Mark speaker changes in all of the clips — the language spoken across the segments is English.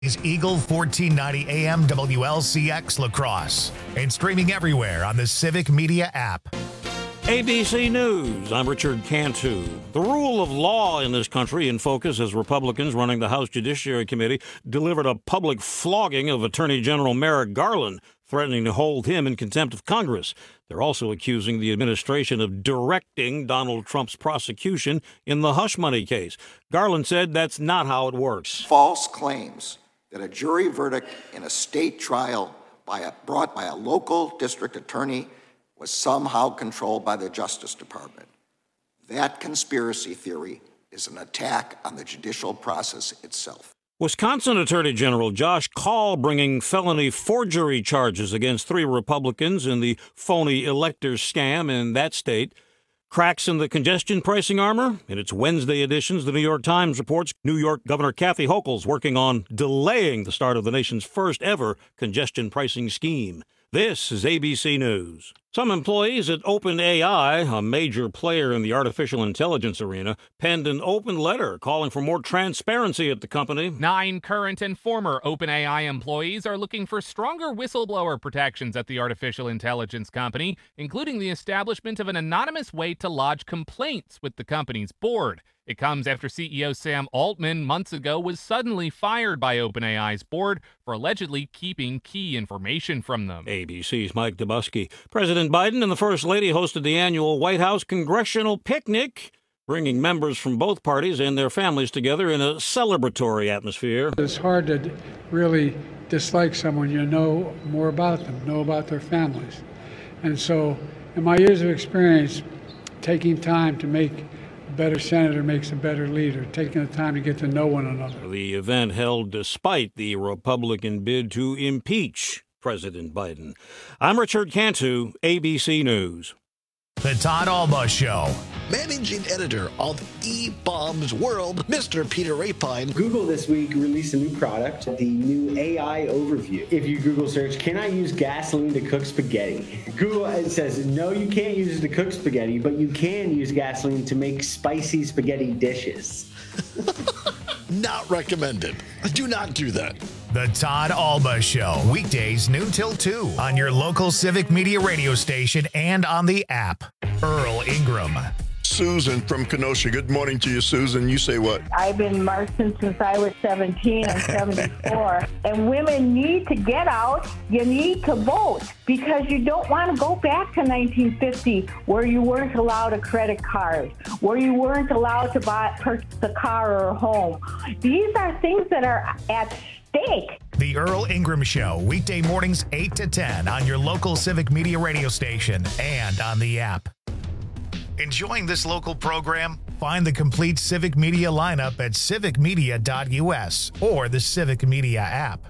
Speaker 1: is Eagle 1490 AM WLCX La Crosse and streaming everywhere on the Civic Media app.
Speaker 2: ABC News, I'm Richard Cantu. The rule of law in this country in focus as Republicans running the House Judiciary Committee delivered a public flogging of Attorney General Merrick Garland, threatening to hold him in contempt of Congress. They're also accusing the administration of directing Donald Trump's prosecution in the hush money case. Garland said that's not how it works.
Speaker 3: False claims that a jury verdict in a state trial brought by a local district attorney was somehow controlled by the Justice Department. That conspiracy theory is an attack on the judicial process itself.
Speaker 2: Wisconsin Attorney General Josh Kaul bringing felony forgery charges against 3 Republicans in the phony electors scam in that state. Cracks in the congestion pricing armor? In its Wednesday editions, the New York Times reports New York Governor Kathy Hochul's working on delaying the start of the nation's first ever congestion pricing scheme. This is ABC News. Some employees at OpenAI, a major player in the artificial intelligence arena, penned an open letter calling for more transparency at the company.
Speaker 4: 9 current and former OpenAI employees are looking for stronger whistleblower protections at the artificial intelligence company, including the establishment of an anonymous way to lodge complaints with the company's board. It comes after CEO Sam Altman months ago was suddenly fired by OpenAI's board for allegedly keeping key information from them.
Speaker 2: ABC's Mike Dubusky. President Biden and the First Lady hosted the annual White House Congressional Picnic, bringing members from both parties and their families together in a celebratory atmosphere.
Speaker 5: It's hard to really dislike someone you know more about them, know about their families. And so, in my years of experience, taking time to make a better senator makes a better leader, taking the time to get to know one another.
Speaker 2: The event held despite the Republican bid to impeach President Biden. I'm Richard Cantu, ABC News.
Speaker 1: The Todd Alba Show.
Speaker 6: Managing editor of eBaum's World, Mr. Peter Rapine.
Speaker 7: Google this week released a new product, the new AI overview. If you Google search, can I use gasoline to cook spaghetti? Google says, no, you can't use it to cook spaghetti, but you can use gasoline to make spicy spaghetti dishes.
Speaker 6: Not recommended. Do not do that.
Speaker 1: The Todd Alba Show. Weekdays noon till 2 on your local Civic Media radio station and on the app. Earl Ingram.
Speaker 8: Susan from Kenosha. Good morning to you, Susan. You say what?
Speaker 9: I've been marching since I was 17 and 74. And women need to get out. You need to vote because you don't want to go back to 1950 where you weren't allowed a credit card, where you weren't allowed to purchase a car or a home. These are things that are at stake.
Speaker 1: The Earl Ingram Show, weekday mornings 8 to 10 on your local Civic Media radio station and on the app. Enjoying this local program? Find the complete Civic Media lineup at civicmedia.us or the Civic Media app.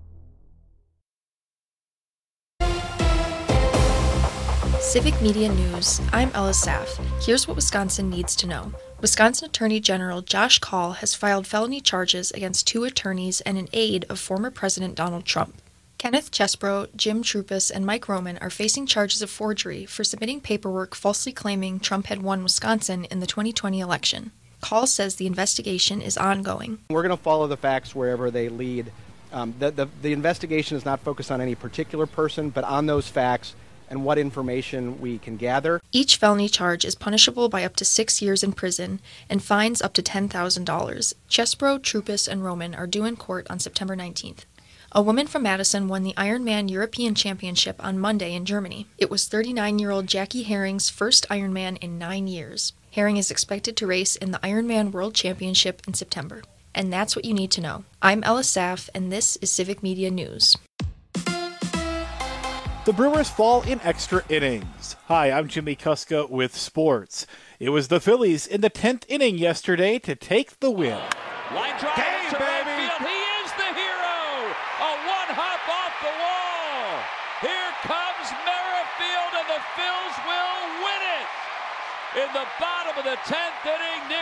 Speaker 10: Civic Media News. I'm Ella Saff. Here's what Wisconsin needs to know. Wisconsin Attorney General Josh Kaul has filed felony charges against 2 attorneys and an aide of former President Donald Trump. Kenneth Chesbro, Jim Trupus, and Mike Roman are facing charges of forgery for submitting paperwork falsely claiming Trump had won Wisconsin in the 2020 election. Kaul says the investigation is ongoing.
Speaker 11: We're going to follow the facts wherever they lead. The investigation is not focused on any particular person, but on those facts and what information we can gather.
Speaker 10: Each felony charge is punishable by up to 6 years in prison and fines up to $10,000. Chesbro, Trupus, and Roman are due in court on September 19th. A woman from Madison won the Ironman European Championship on Monday in Germany. It was 39-year-old Jackie Herring's first Ironman in 9 years. Herring is expected to race in the Ironman World Championship in September. And that's what you need to know. I'm Ella Saff, and this is Civic Media News.
Speaker 12: The Brewers fall in extra innings. Hi, I'm Jimmy Kuska with sports. It was the Phillies in the 10th inning yesterday to take the win.
Speaker 13: Line drive to right field. He is the hero. A one-hop off the wall. Here comes Merrifield, and the Phils will win it. In the bottom of the 10th inning, Nick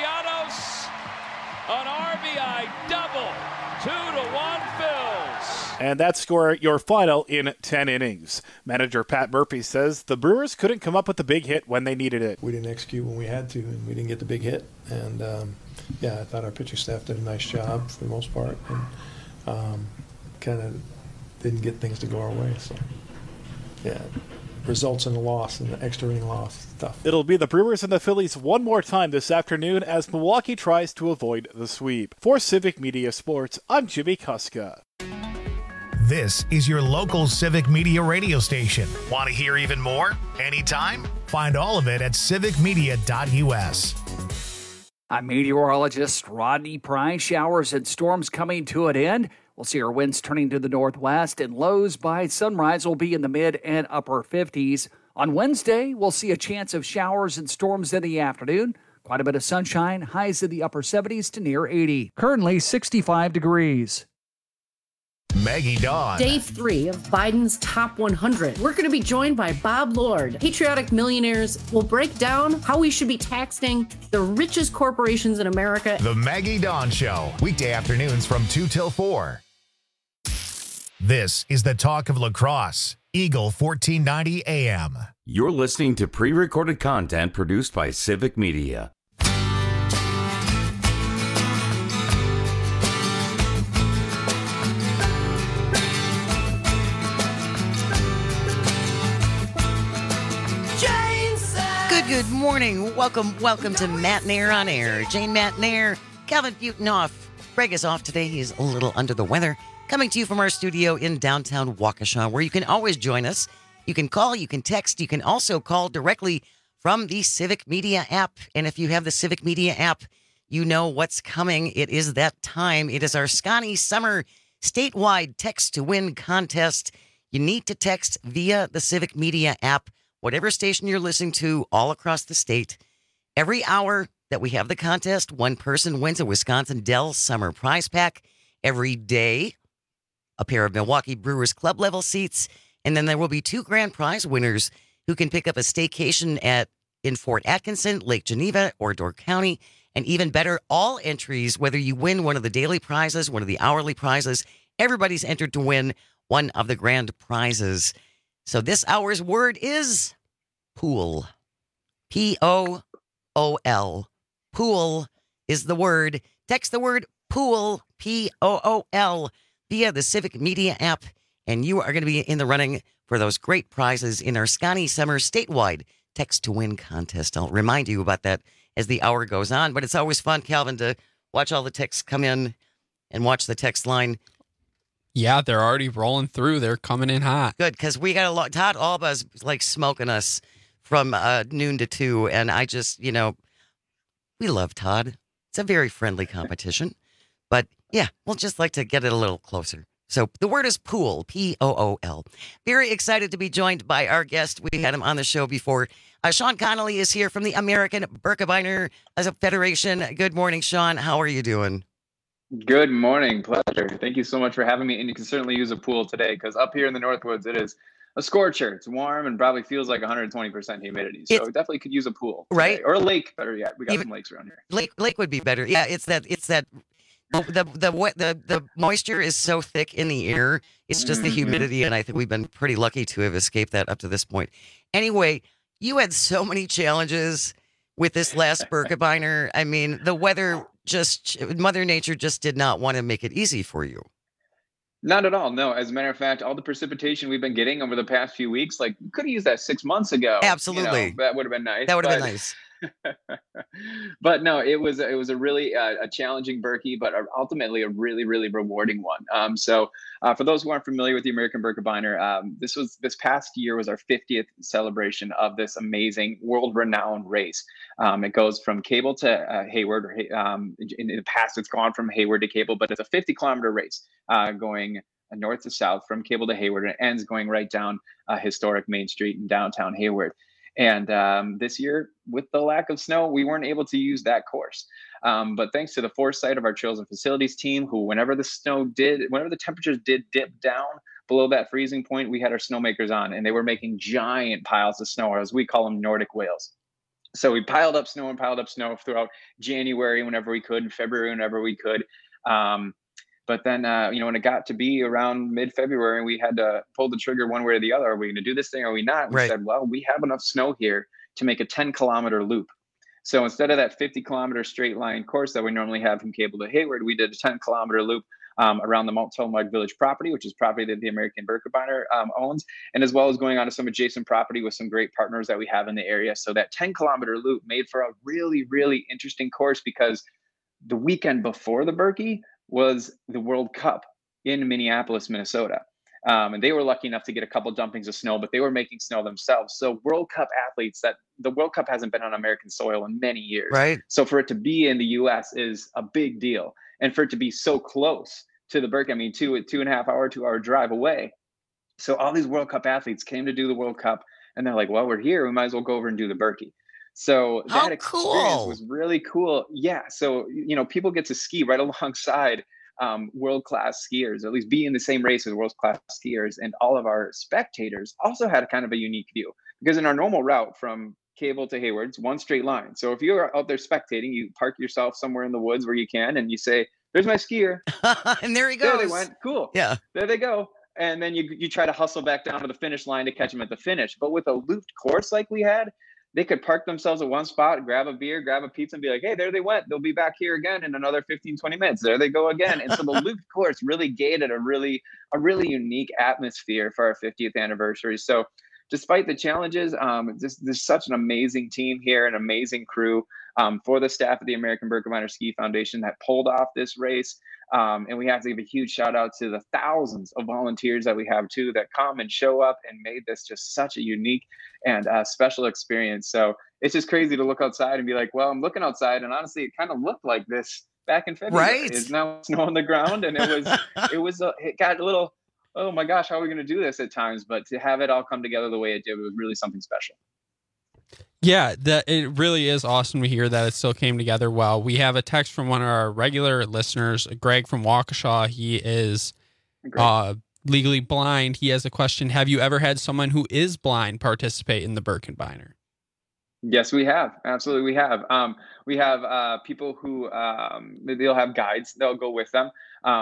Speaker 13: Castellanos, an RBI double. 2-1 Phils.
Speaker 12: And that score your final in 10 innings. Manager Pat Murphy says the Brewers couldn't come up with the big hit when they needed it.
Speaker 14: We didn't execute when we had to, and we didn't get the big hit. And, I thought our pitching staff did a nice job for the most part, and kind of didn't get things to go our way. So, results in a loss, and the extra inning loss stuff.
Speaker 12: It'll be the Brewers and the Phillies one more time this afternoon as Milwaukee tries to avoid the sweep. For Civic Media Sports, I'm Jimmy Kuska.
Speaker 1: This is your local Civic Media radio station. Want to hear even more? Anytime? Find all of it at civicmedia.us.
Speaker 15: I'm meteorologist Rodney Price. Showers and storms coming to an end. We'll see our winds turning to the northwest, and lows by sunrise will be in the mid and upper 50s. On Wednesday, we'll see a chance of showers and storms in the afternoon. Quite a bit of sunshine, highs in the upper 70s to near 80. Currently 65 degrees.
Speaker 1: Maggie Dawn.
Speaker 16: Day 3 of Biden's Top 100. We're going to be joined by Bob Lord. Patriotic Millionaires will break down how we should be taxing the richest corporations in America.
Speaker 1: The Maggie Dawn Show. Weekday afternoons from 2 till 4. This is the talk of lacrosse. Eagle 1490 AM.
Speaker 17: You're listening to pre-recorded content produced by Civic Media.
Speaker 18: Good morning. Welcome to Matt Nair on Air. Jane Matt Nair, Calvin Butenhoff. Greg is off today. He's a little under the weather. Coming to you from our studio in downtown Waukesha, where you can always join us. You can call, you can text, you can also call directly from the Civic Media app. And if you have the Civic Media app, you know what's coming. It is that time. It is our Scotty Summer statewide text to win contest. You need to text via the Civic Media app. Whatever station you're listening to all across the state, every hour that we have the contest, one person wins a Wisconsin Dell Summer Prize Pack. Every day, a pair of Milwaukee Brewers club level seats. And then there will be 2 grand prize winners who can pick up a staycation in Fort Atkinson, Lake Geneva, or Door County. And even better, all entries, whether you win one of the daily prizes, one of the hourly prizes, everybody's entered to win one of the grand prizes. So this hour's word is pool. Pool. Pool is the word. Text the word pool, Pool, via the Civic Media app, and you are going to be in the running for those great prizes in our Scotty Summer statewide text to win contest. I'll remind you about that as the hour goes on, but it's always fun, Calvin, to watch all the texts come in and watch the text line.
Speaker 19: Yeah, they're already rolling through. They're coming in hot.
Speaker 18: Good, because we got a lot. Todd Alba's like smoking us from noon to 2, and I just, we love Todd. It's a very friendly competition, but yeah, we'll just like to get it a little closer. So the word is pool, Pool. Very excited to be joined by our guest. We had him on the show before. Sean Connolly is here from the American Birkebeiner Federation. Good morning, Sean. How are you doing?
Speaker 20: Good morning. Pleasure. Thank you so much for having me. And you can certainly use a pool today because up here in the Northwoods, it is a scorcher. It's warm and probably feels like 120% humidity. So definitely could use a pool.
Speaker 18: Right.
Speaker 20: Today. Or a lake. Better yet. We got some lakes around here.
Speaker 18: Lake would be better. Yeah, it's that the moisture is so thick in the air. It's just the humidity. And I think we've been pretty lucky to have escaped that up to this point. Anyway, you had so many challenges with this last Birkebeiner. I mean, the weather Mother Nature just did not want to make it easy for you.
Speaker 20: Not at all. No, as a matter of fact, all the precipitation we've been getting over the past few weeks, like you could have used that 6 months ago.
Speaker 18: Absolutely.
Speaker 20: That would have been nice.
Speaker 18: That would have been nice.
Speaker 20: But no, it was a really a challenging Berkey, but ultimately a really, really rewarding one. So for those who aren't familiar with the American Birkebeiner, this past year was our 50th celebration of this amazing world-renowned race. It goes from Cable to Hayward. In the past, it's gone from Hayward to Cable, but it's a 50-kilometer race going north to south from Cable to Hayward, and it ends going right down historic Main Street in downtown Hayward. And this year, with the lack of snow, we weren't able to use that course. But thanks to the foresight of our Trails and Facilities team, who whenever the temperatures did dip down below that freezing point, we had our snowmakers on, and they were making giant piles of snow, or as we call them, Nordic whales. So we piled up snow throughout January whenever we could, and February whenever we could. But then, when it got to be around mid-February and we had to pull the trigger one way or the other, are we going to do this thing or are we not? We said, well, we have enough snow here to make a 10-kilometer loop. So instead of that 50-kilometer straight line course that we normally have from Cable to Hayward, we did a 10-kilometer loop around the Mount Tillamook Village property, which is property that the American Birkebeiner owns, and as well as going on to some adjacent property with some great partners that we have in the area. So that 10-kilometer loop made for a really, really interesting course because the weekend before the Birkie was the World Cup in Minneapolis, Minnesota. And they were lucky enough to get a couple dumpings of snow, but they were making snow themselves. So World Cup athletes, that the World Cup hasn't been on American soil in many years.
Speaker 18: Right.
Speaker 20: So for it to be in the U.S. is a big deal. And for it to be so close to the Birkie, 2.5-hour drive away. So all these World Cup athletes came to do the World Cup and they're like, well, we're here. We might as well go over and do the Birkie. So that experience was really cool. Yeah. So, people get to ski right alongside world-class skiers, or at least be in the same race as world-class skiers. And all of our spectators also had kind of a unique view because in our normal route from Cable to Hayward, it's one straight line. So if you're out there spectating, you park yourself somewhere in the woods where you can, and you say, there's my skier.
Speaker 18: And there he goes.
Speaker 20: There they went. Cool.
Speaker 18: Yeah.
Speaker 20: There they go. And then you try to hustle back down to the finish line to catch them at the finish. But with a looped course like we had, they could park themselves at one spot, grab a beer, grab a pizza, and be like, hey, there they went. They'll be back here again in another 15, 20 minutes. There they go again. And so the looped course really gave it a really unique atmosphere for our 50th anniversary. So despite the challenges, there's such an amazing team here, an amazing crew for the staff of the American Birkebeiner Ski Foundation that pulled off this race. And we have to give a huge shout out to the thousands of volunteers that we have too that come and show up and made this just such a unique and special experience. So it's just crazy to look outside and be like, well, I'm looking outside and honestly, it kind of looked like this back in February.
Speaker 18: Right.
Speaker 20: It's now snow on the ground and it got a little, oh my gosh, how are we going to do this at times? But to have it all come together the way it did, it was really something special.
Speaker 19: Yeah, it really is awesome to hear that it still came together well. We have a text from one of our regular listeners, Greg from Waukesha. He is legally blind. He has a question. Have you ever had someone who is blind participate in the Birkebeiner?
Speaker 20: Yes, we have. Absolutely, we have. We have people who they'll have guides. They'll go with them.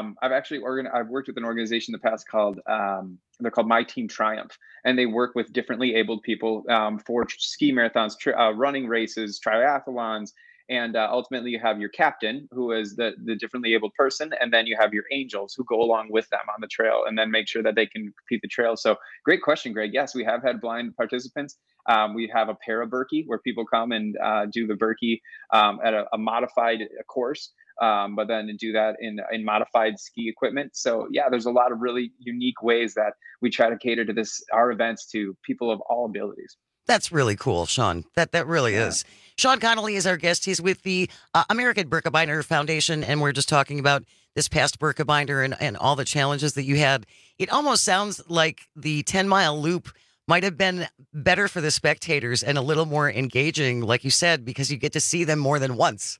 Speaker 20: I've worked with an organization in the past called they're called My Team Triumph, and they work with differently abled people for ski marathons, running races, triathlons, and ultimately you have your captain, who is the differently abled person, and then you have your angels who go along with them on the trail and then make sure that they can complete the trail. So great question, Greg. Yes, we have had blind participants. We have a para Birkie where people come and do the Birkie at a modified course, but then do that in modified ski equipment. So yeah, there's a lot of really unique ways that we try to cater to our events to people of all abilities.
Speaker 18: That's really cool, Sean. That really is. Sean Connolly is our guest. He's with the American Birkebeiner Foundation, and we're just talking about this past Birkebeiner and all the challenges that you had. It almost sounds like the 10-mile loop might have been better for the spectators and a little more engaging, like you said, because you get to see them more than once.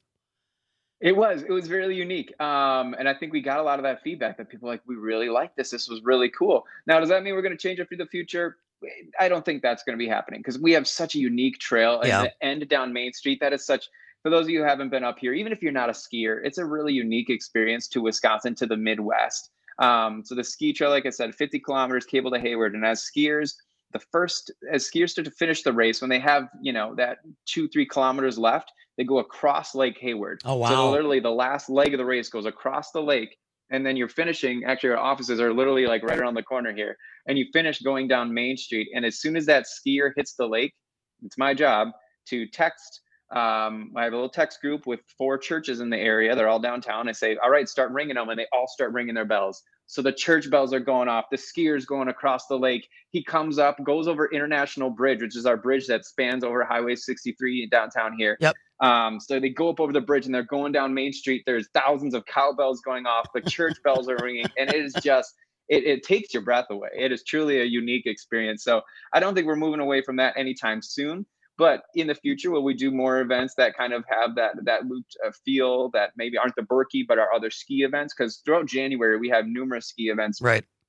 Speaker 20: It was really unique. And I think we got a lot of that feedback that people like, we really like this. This was really cool. Now, does that mean we're going to change it for the future? I don't think that's going to be happening because we have such a unique trail and the end down Main Street. That is such, for those of you who haven't been up here, even if you're not a skier, it's a really unique experience to Wisconsin, to the Midwest. So the ski trail, like I said, 50 kilometers, Cable to Hayward. And as skiers start to finish the race, when they have, that 2-3 kilometers left, they go across Lake Hayward.
Speaker 18: Oh, wow.
Speaker 20: So literally the last leg of the race goes across the lake. And then you're finishing, actually our offices are literally like right around the corner here. And you finish going down Main Street. And as soon as that skier hits the lake, it's my job to text. I have a little text group with 4 churches in the area. They're all downtown. I say, all right, start ringing them. And they all start ringing their bells. So the church bells are going off. The skier's going across the lake. He comes up, goes over International Bridge, which is our bridge that spans over Highway 63 downtown here.
Speaker 18: Yep.
Speaker 20: So they go up over the bridge and they're going down Main Street. There's thousands of cowbells going off. The church bells are ringing. And it is just, it takes your breath away. It is truly a unique experience. So I don't think we're moving away from that anytime soon. But in the future, will we do more events that kind of have that looped feel that maybe aren't the Birkie, but are other ski events? Because throughout January, we have numerous ski events.
Speaker 18: Right.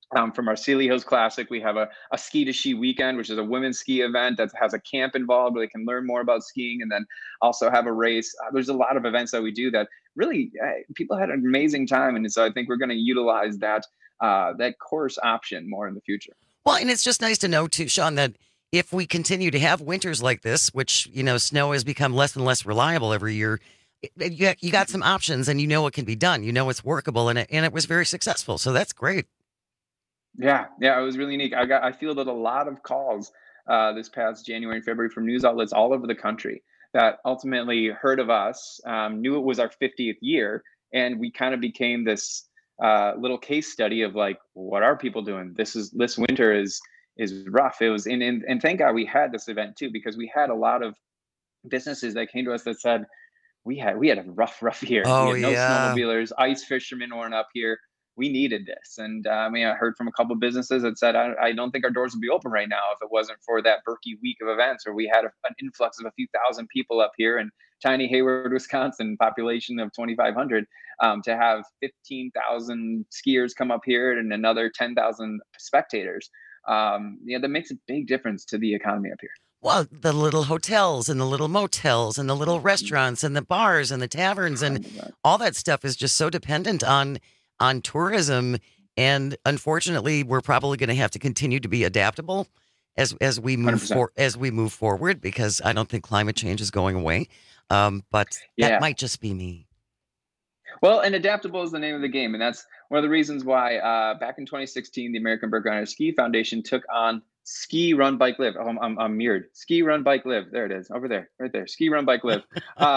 Speaker 20: From our Sealy Hills Classic, we have a Ski to Ski weekend, which is a women's ski event that has a camp involved where they can learn more about skiing, and then also have a race. There's a lot of events that we do that really people had an amazing time, and so I think we're going to utilize that course option more in the future.
Speaker 18: Well, and it's just nice to know too, Sean, that if we continue to have winters like this, which, snow has become less and less reliable every year, you got some options, and what can be done. It's workable, and it was very successful. So that's great.
Speaker 20: Yeah, it was really unique. I fielded a lot of calls this past January and February from news outlets all over the country that ultimately heard of us, knew it was our 50th year, and we kind of became this little case study of like, what are people doing? This winter is rough. It was and thank God we had this event too, because we had a lot of businesses that came to us that said we had a rough year.
Speaker 18: Oh,
Speaker 20: we had no snowmobilers, ice fishermen weren't up here. We needed this. And I heard from a couple of businesses that said, I don't think our doors would be open right now if it wasn't for that Berkey week of events, where we had an influx of a few thousand people up here in tiny Hayward, Wisconsin, population of 2,500, to have 15,000 skiers come up here and another 10,000 spectators. That makes a big difference to the economy up here.
Speaker 18: Well, the little hotels and the little motels and the little restaurants and the bars and the taverns and all that stuff is just so dependent on tourism, and unfortunately, we're probably going to have to continue to be adaptable as we move forward, because I don't think climate change is going away. But that might just be me.
Speaker 20: Well, and adaptable is the name of the game, and that's one of the reasons why back in 2016, the American Berkey Ski Foundation took on Ski, Run, Bike, Live. Oh, I'm mirrored. Ski, Run, Bike, Live. There it is, over there, right there. Ski, Run, Bike, Live.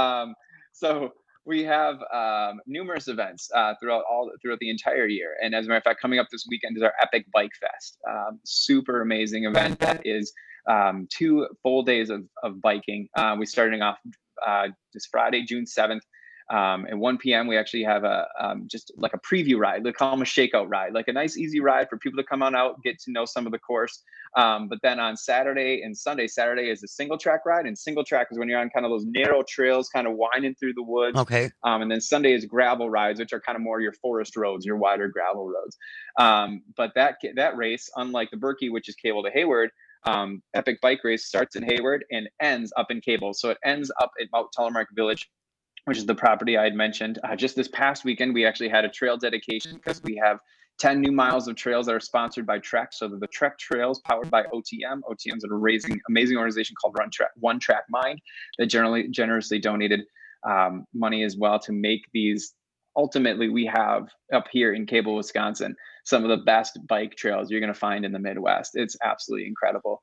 Speaker 20: So we have numerous events throughout the entire year. And as a matter of fact, coming up this weekend is our Epic Bike Fest. Super amazing event that is 2 full days of biking. We're starting off this Friday, June 7th. At 1 p.m., we actually have just like a preview ride. They call them a shakeout ride, like a nice, easy ride for people to come on out, get to know some of the course. But then on Saturday and Sunday, Saturday is a single track ride, and single track is when you're on kind of those narrow trails, kind of winding through the woods.
Speaker 18: Okay.
Speaker 20: And then Sunday is gravel rides, which are kind of more your forest roads, your wider gravel roads. But that race, unlike the Berkey, which is Cable to Hayward, Epic Bike Race starts in Hayward and ends up in Cable. So it ends up at Mount Telemark Village, which is the property I had mentioned. Just this past weekend, we actually had a trail dedication because we have 10 new miles of trails that are sponsored by Trek. So the Trek trails powered by OTM. OTM is an amazing organization called One Track Mind that generously donated money as well to make these. Ultimately, we have up here in Cable, Wisconsin, some of the best bike trails you're going to find in the Midwest. It's absolutely incredible.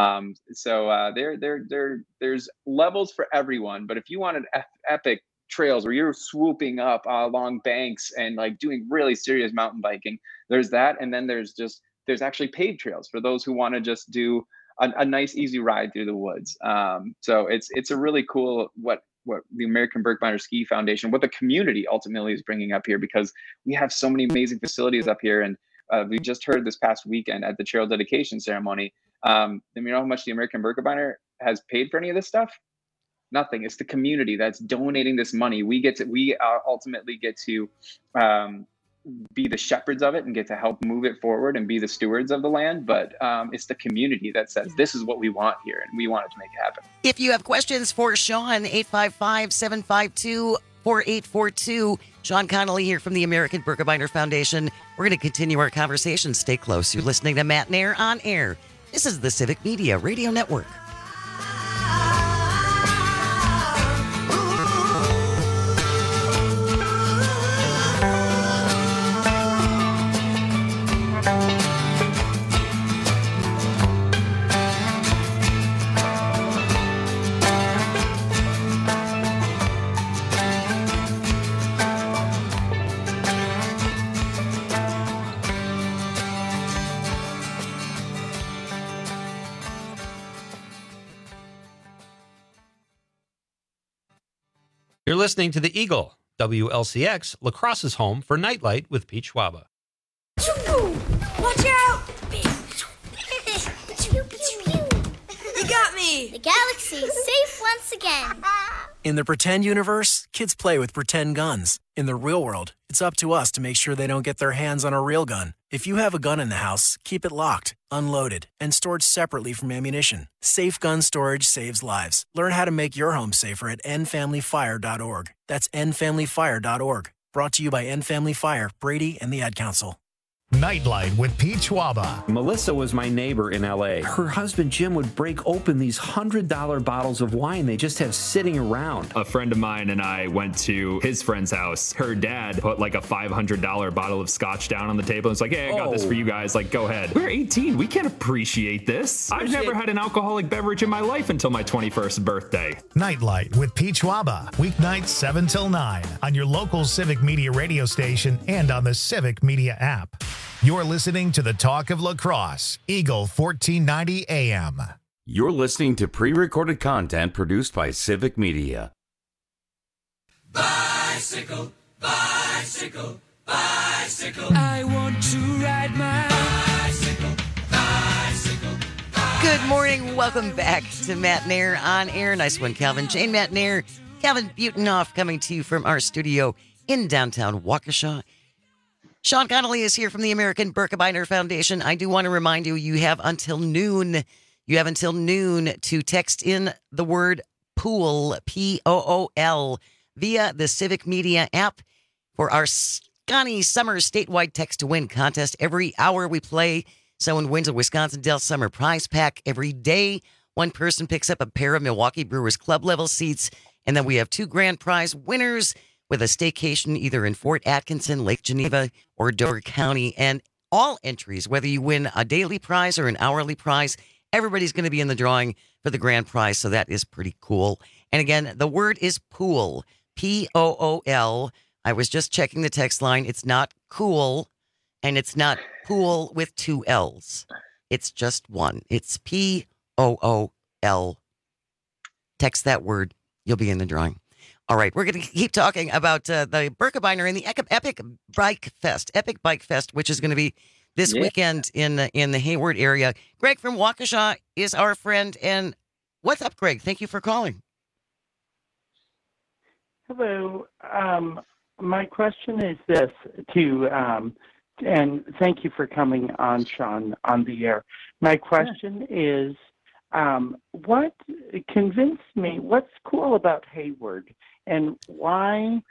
Speaker 20: So there's levels for everyone. But if you want an epic trails where you're swooping up along banks and like doing really serious mountain biking, there's that. And then there's actually paved trails for those who want to just do a nice, easy ride through the woods. So it's a really cool what the American Berkey Ski Foundation, what the community ultimately is bringing up here, because we have so many amazing facilities up here. And we just heard this past weekend at the trail dedication ceremony, you know how much the American Berkey has paid for any of this stuff? Nothing. It's the community that's donating this money. We ultimately get to be the shepherds of it and get to help move it forward and be the stewards of the land. But it's the community that says, this is what we want here, and we want it to make it happen.
Speaker 18: If you have questions for Sean, 855-752-4842. Sean Connolly here from the American Berkey Foundation. We're going to continue our conversation. Stay close. You're listening to Matt Nair on Air. This is the Civic Media Radio Network.
Speaker 21: You're listening to The Eagle, WLCX, La Crosse's home for Nightlight with Pete Schwaba.
Speaker 22: Watch out! You got me!
Speaker 23: The galaxy is safe once again.
Speaker 3: In the pretend universe, kids play with pretend guns. In the real world, it's up to us to make sure they don't get their hands on a real gun. If you have a gun in the house, keep it locked, unloaded, and stored separately from ammunition. Safe gun storage saves lives. Learn how to make your home safer at endfamilyfire.org. That's endfamilyfire.org. Brought to you by End Family Fire, Brady, and the Ad Council.
Speaker 1: Nightlight with Pete Schwaba.
Speaker 4: Melissa was my neighbor in LA. Her husband Jim would break open these $100 bottles of wine they just have sitting around.
Speaker 23: A friend of mine and I went to his friend's house. Her dad put like a $500 bottle of scotch down on the table and was like, hey, I got this for you guys. Like, go ahead. We're 18. We can't appreciate this. I've never had an alcoholic beverage in my life until my 21st birthday.
Speaker 1: Nightlight with Pete Schwaba. Weeknights 7 till 9 on your local Civic Media radio station and on the Civic Media app. You're listening to the Talk of La Crosse, Eagle 1490 AM.
Speaker 17: You're listening to pre-recorded content produced by Civic Media.
Speaker 22: Bicycle, bicycle, bicycle. I want to ride my bicycle, bicycle, bicycle.
Speaker 18: Good morning. Welcome back to Matt Nair on air. Nice one, Calvin. Jane Matt Nair, Calvin Butonoff coming to you from our studio in downtown Waukesha. Sean Connolly is here from the American Birkebeiner Foundation. I do want to remind you, you have until noon. You have until noon to text in the word POOL, P-O-O-L, via the Civic Media app for our Scotty Summer statewide text to win contest. Every hour we play, someone wins a Wisconsin Dells Summer prize pack. Every day, one person picks up a pair of Milwaukee Brewers club level seats. And then we have 2 grand prize winners with a staycation either in Fort Atkinson, Lake Geneva, or Door County. And all entries, whether you win a daily prize or an hourly prize, everybody's going to be in the drawing for the grand prize. So that is pretty cool. And again, the word is POOL, P-O-O-L. I was just checking the text line. It's not cool, and it's not pool with 2 L's. It's just one. It's P-O-O-L. Text that word. You'll be in the drawing. All right, we're going to keep talking about the Birkebeiner and the Epic Bike Fest, which is going to be this weekend in the Hayward area. Greg from Waukesha is our friend. And what's up, Greg? Thank you for calling.
Speaker 24: Hello. My question is this and thank you for coming on, Sean, on the air. My question is, what convinced me, what's cool about Hayward? And why,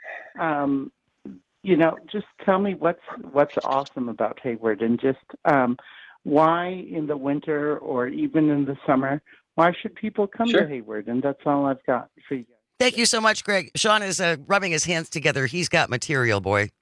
Speaker 24: just tell me what's awesome about Hayward, and just why in the winter or even in the summer, why should people come to Hayward? And that's all I've got for you guys.
Speaker 18: Thank you so much, Greg. Sean is rubbing his hands together. He's got material, boy.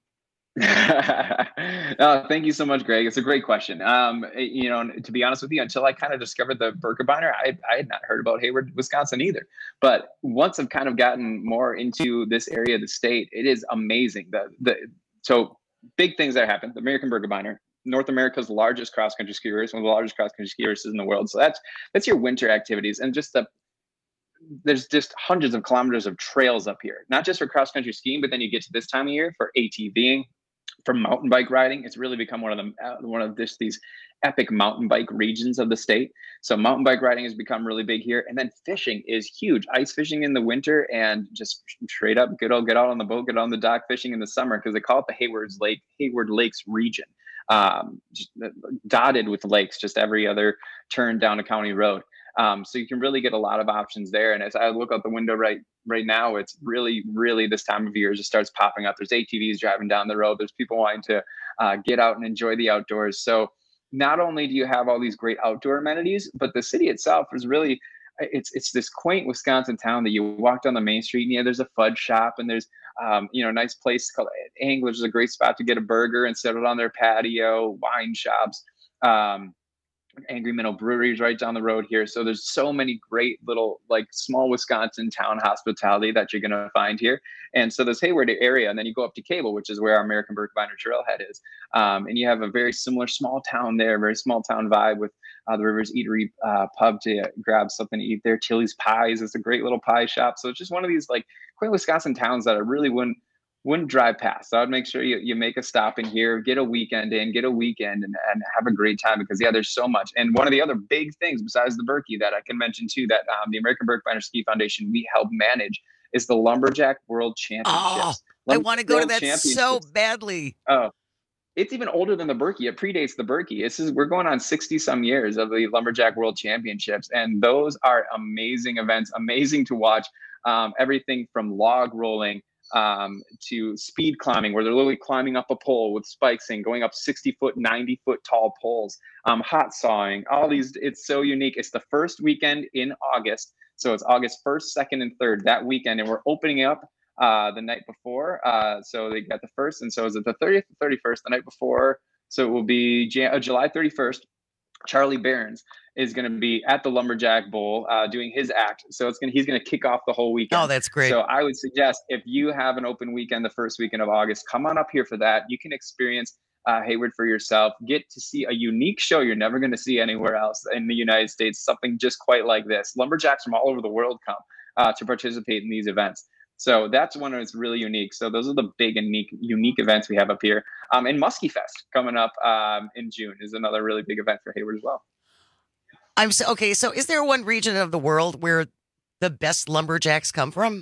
Speaker 20: Thank you so much, Greg. It's a great question. To be honest with you, until I kind of discovered the Birkebeiner, I had not heard about Hayward, Wisconsin either. But once I've kind of gotten more into this area of the state, it is amazing. So big things that happen. The American Birkebeiner, North America's largest cross-country ski race, one of the largest cross-country ski races in the world. So that's your winter activities, and there's just hundreds of kilometers of trails up here, not just for cross-country skiing, but then you get to this time of year for ATVing, for mountain bike riding. It's really become one of these epic mountain bike regions of the state. So mountain bike riding has become really big here. And then fishing is huge. Ice fishing in the winter, and just straight up get out on the boat, get on the dock fishing in the summer, because they call it the Hayward Lakes region. Just dotted with lakes, just every other turn down a county road. So you can really get a lot of options there. And as I look out the window right now, it's really, really this time of year, it just starts popping up. There's ATVs driving down the road. There's people wanting to get out and enjoy the outdoors. So not only do you have all these great outdoor amenities, but the city itself is really, it's this quaint Wisconsin town that you walk down the main street, and there's a fudge shop, and there's a nice place called Angler's is a great spot to get a burger and settle on their patio, wine shops. Angry Minnow Brewery is right down the road here. So there's so many great little small Wisconsin town hospitality that you're going to find here. And so this Hayward area, and then you go up to Cable, which is where our American Birkebeiner Trailhead is. And you have a very similar small town there, very small town vibe with the Rivers Eatery pub to grab something to eat there. Tilly's Pies is a great little pie shop. So it's just one of these quaint Wisconsin towns that I really wouldn't drive past. So I would make sure you make a stop in here, get a weekend and have a great time, because there's so much. And one of the other big things besides the Birkie that I can mention too, that the American Birkebeiner Ski Foundation, we help manage is the Lumberjack World Championships.
Speaker 18: I want to go to that so badly.
Speaker 20: Oh, it's even older than the Berkey. It predates the Berkey. We're going on 60 some years of the Lumberjack World Championships. And those are amazing events, amazing to watch. Everything from log rolling to speed climbing, where they're literally climbing up a pole with spikes and going up 60-foot, 90-foot tall poles, hot sawing, all these. It's so unique. It's the first weekend in August. So it's August 1st, 2nd, and 3rd that weekend. And we're opening up the night before. So they got the 1st. And so is it the 30th, the 31st, the night before? So it will be July 31st. Charlie Barons is going to be at the Lumberjack Bowl doing his act. So he's going to kick off the whole weekend.
Speaker 18: Oh, that's great.
Speaker 20: So I would suggest if you have an open weekend, the first weekend of August, come on up here for that. You can experience Hayward for yourself. Get to see a unique show you're never going to see anywhere else in the United States, something just quite like this. Lumberjacks from all over the world come to participate in these events. So that's one that's really unique. So those are the big and unique events we have up here. And Muskie Fest coming up in June is another really big event for Hayward as well.
Speaker 18: Okay, so is there one region of the world where the best lumberjacks come from?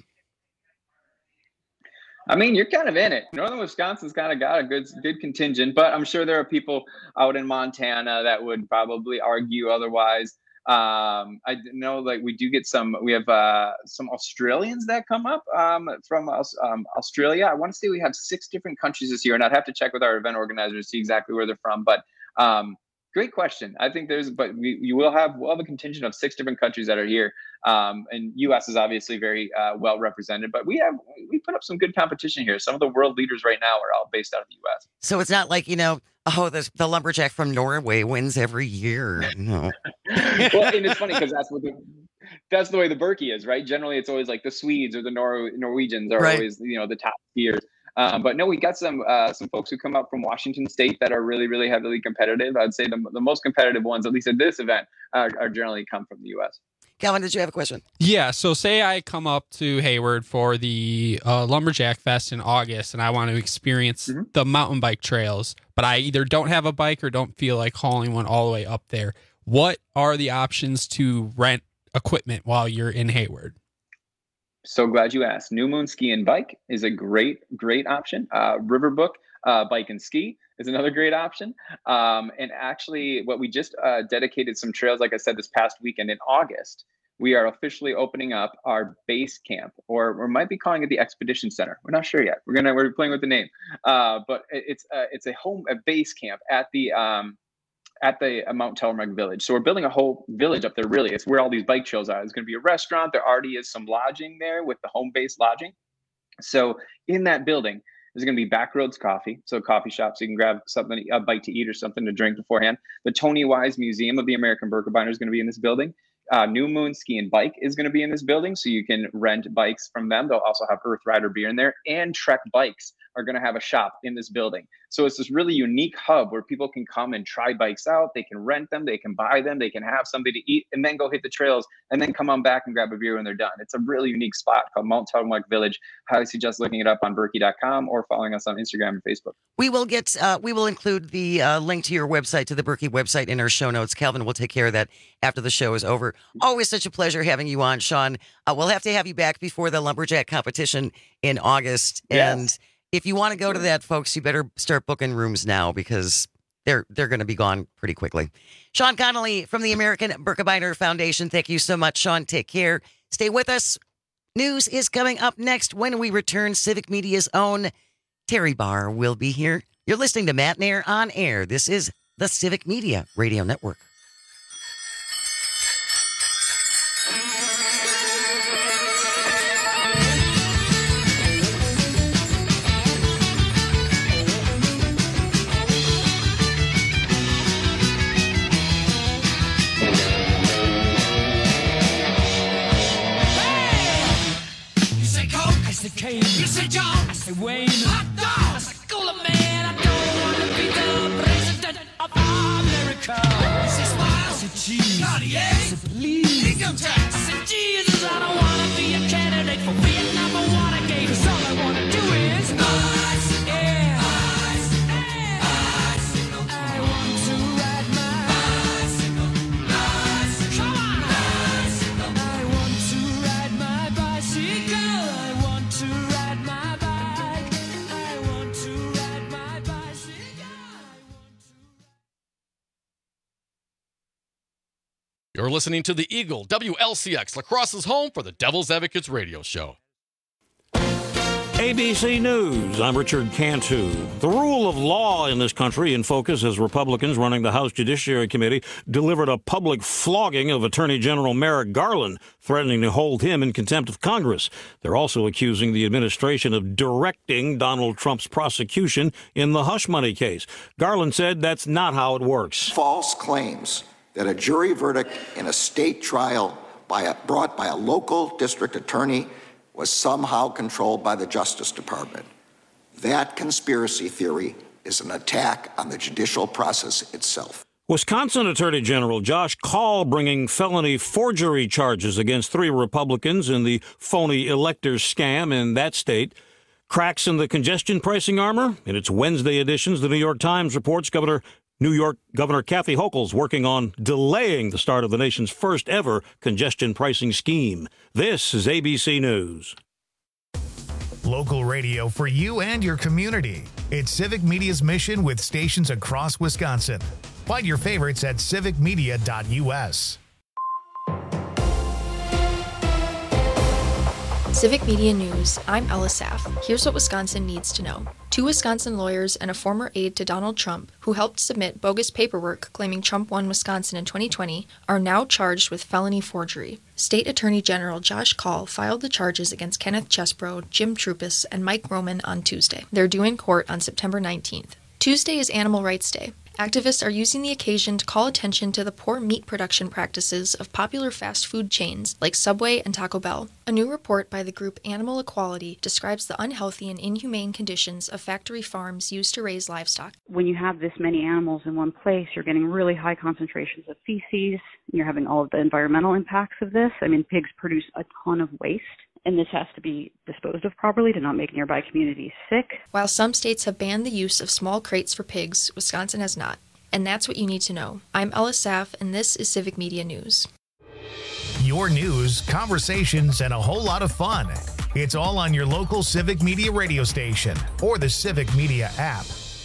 Speaker 20: I mean, you're kind of in it. Northern Wisconsin's kind of got a good contingent, but I'm sure there are people out in Montana that would probably argue otherwise. I know, like, we have some Australians that come up from Australia. I want to say we have 6 different countries this year, and I'd have to check with our event organizers to see exactly where they're from. But great question. I think we'll have a contingent of 6 different countries that are here. And U.S. is obviously very well represented, but we put up some good competition here. Some of the world leaders right now are all based out of the U.S.
Speaker 18: So it's not like, the lumberjack from Norway wins every year. No.
Speaker 20: Well, and it's funny because that's the way the Berkey is, right? Generally, it's always like the Swedes or the Norwegians are always, the top skiers. But no, we got some folks who come up from Washington State that are really, really heavily competitive. I'd say the most competitive ones, at least at this event, are generally come from the U.S.
Speaker 18: Calvin, did you have a question?
Speaker 19: Yeah, so say I come up to Hayward for the Lumberjack Fest in August, and I want to experience the mountain bike trails, but I either don't have a bike or don't feel like hauling one all the way up there. What are the options to rent equipment while you're in Hayward?
Speaker 20: So glad you asked. New Moon Ski and Bike is a great option. Riverbook Bike and Ski is another great option. And actually, what we just dedicated some trails, like I said, this past weekend in August, we are officially opening up our base camp, or we might be calling it the Expedition Center. We're not sure yet. We're playing with the name, but it's a base camp at the Mount Telemark Village. So we're building a whole village up there, really. It's where all these bike trails are. There's going to be a restaurant. There already is some lodging there with the home-based lodging. So in that building, there's going to be Backroads Coffee, so coffee shop, so you can grab something, a bite to eat or something to drink beforehand. The Tony Wise Museum of the American Birkebeiner is going to be in this building. New Moon Ski and Bike is going to be in this building, so you can rent bikes from them. They'll also have Earth Rider beer in there, and Trek Bikes are going to have a shop in this building. So it's this really unique hub where people can come and try bikes out. They can rent them, they can buy them, they can have something to eat, and then go hit the trails, and then come on back and grab a beer when they're done. It's a really unique spot called Mount Telemark Village. Highly suggest looking it up on Berkey.com or following us on Instagram and Facebook.
Speaker 18: We will include the link to your website, to the Berkey website, in our show notes. Calvin will take care of that after the show is over. Always such a pleasure having you on, Sean. We'll have to have you back before the Lumberjack competition in August. Yes. And if you want to go to that, folks, you better start booking rooms now, because they're going to be gone pretty quickly. Sean Connolly from the American Birkebeiner Foundation. Thank you so much, Sean. Take care. Stay with us. News is coming up next when we return. Civic Media's own Terry Barr will be here. You're listening to Matt Nair on Air. This is the Civic Media Radio Network.
Speaker 22: You say John, I say Wayne, hot dog, I say Cooler Man. I don't want to be the president of America. I say Smile, I say Cheese, Cartier, I say Please, Income Tax, I say Jesus. I don't want to be a candidate for Vietnam or Watergate. 'Cause all I want to do is ice, yeah, ice, bicycle. I want to ride my bicycle, bicycle. Come on, bicycle. I want to ride my bicycle.
Speaker 2: You're listening to the Eagle WLCX, Lacrosse's home for the Devil's Advocates radio show.
Speaker 5: ABC News, I'm Richard Cantu. The rule of law in this country in focus as Republicans running the House Judiciary Committee delivered a public flogging of Attorney General Merrick Garland, threatening to hold him in contempt of Congress. They're also accusing the administration of directing Donald Trump's prosecution in the hush money case. Garland said that's not how it works.
Speaker 6: False claims that a jury verdict in a state trial brought by a local district attorney was somehow controlled by the Justice Department. That conspiracy theory is an attack on the judicial process itself.
Speaker 5: Wisconsin Attorney General Josh Kaul bringing felony forgery charges against 3 Republicans in the phony electors scam in that state. Cracks in the congestion pricing armor? In its Wednesday editions, the New York Times reports New York Governor Kathy Hochul's working on delaying the start of the nation's first ever congestion pricing scheme. This is ABC News.
Speaker 1: Local radio for you and your community. It's Civic Media's mission with stations across Wisconsin. Find your favorites at civicmedia.us.
Speaker 10: Civic Media News, I'm Ella Saff. Here's what Wisconsin needs to know. 2 Wisconsin lawyers and a former aide to Donald Trump, who helped submit bogus paperwork claiming Trump won Wisconsin in 2020, are now charged with felony forgery. State Attorney General Josh Kaul filed the charges against Kenneth Chesbro, Jim Troupis, and Mike Roman on Tuesday. They're due in court on September 19th. Tuesday is Animal Rights Day. Activists are using the occasion to call attention to the poor meat production practices of popular fast food chains like Subway and Taco Bell. A new report by the group Animal Equality describes the unhealthy and inhumane conditions of factory farms used to raise livestock.
Speaker 7: When you have this many animals in one place, you're getting really high concentrations of feces. You're having all of the environmental impacts of this. I mean, pigs produce a ton of waste. And this has to be disposed of properly to not make nearby communities sick.
Speaker 10: While some states have banned the use of small crates for pigs, Wisconsin has not. And that's what you need to know. I'm Ella Saff, and this is Civic Media News.
Speaker 1: Your news, conversations, and a whole lot of fun. It's all on your local Civic Media radio station or the Civic Media app.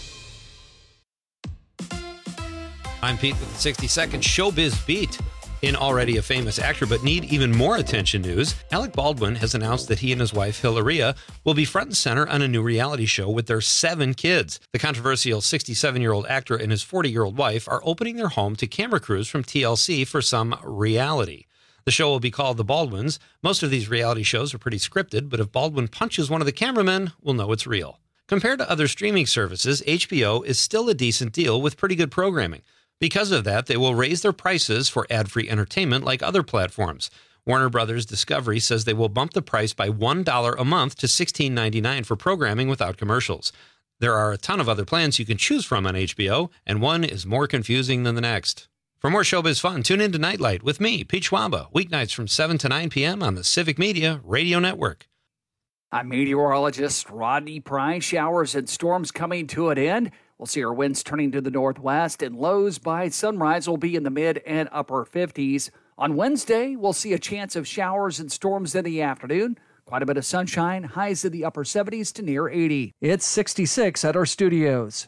Speaker 21: I'm Pete with the 60-second Showbiz Beat. In already a famous actor but need even more attention news, Alec Baldwin has announced that he and his wife, Hilaria, will be front and center on a new reality show with their 7 kids. The controversial 67-year-old actor and his 40-year-old wife are opening their home to camera crews from TLC for some reality. The show will be called The Baldwins. Most of these reality shows are pretty scripted, but if Baldwin punches one of the cameramen, we'll know it's real. Compared to other streaming services, HBO is still a decent deal with pretty good programming. Because of that, they will raise their prices for ad-free entertainment like other platforms. Warner Brothers Discovery says they will bump the price by $1 a month to $16.99 for programming without commercials. There are a ton of other plans you can choose from on HBO, and one is more confusing than the next. For more showbiz fun, tune in to Nightlight with me, Pete Schwaba, weeknights from 7 to 9 p.m. on the Civic Media Radio Network.
Speaker 15: I'm meteorologist Rodney Price. Showers and storms coming to an end. We'll see our winds turning to the northwest, and lows by sunrise will be in the mid and upper 50s. On Wednesday, we'll see a chance of showers and storms in the afternoon. Quite a bit of sunshine, highs in the upper 70s to near 80. It's 66 at our studios.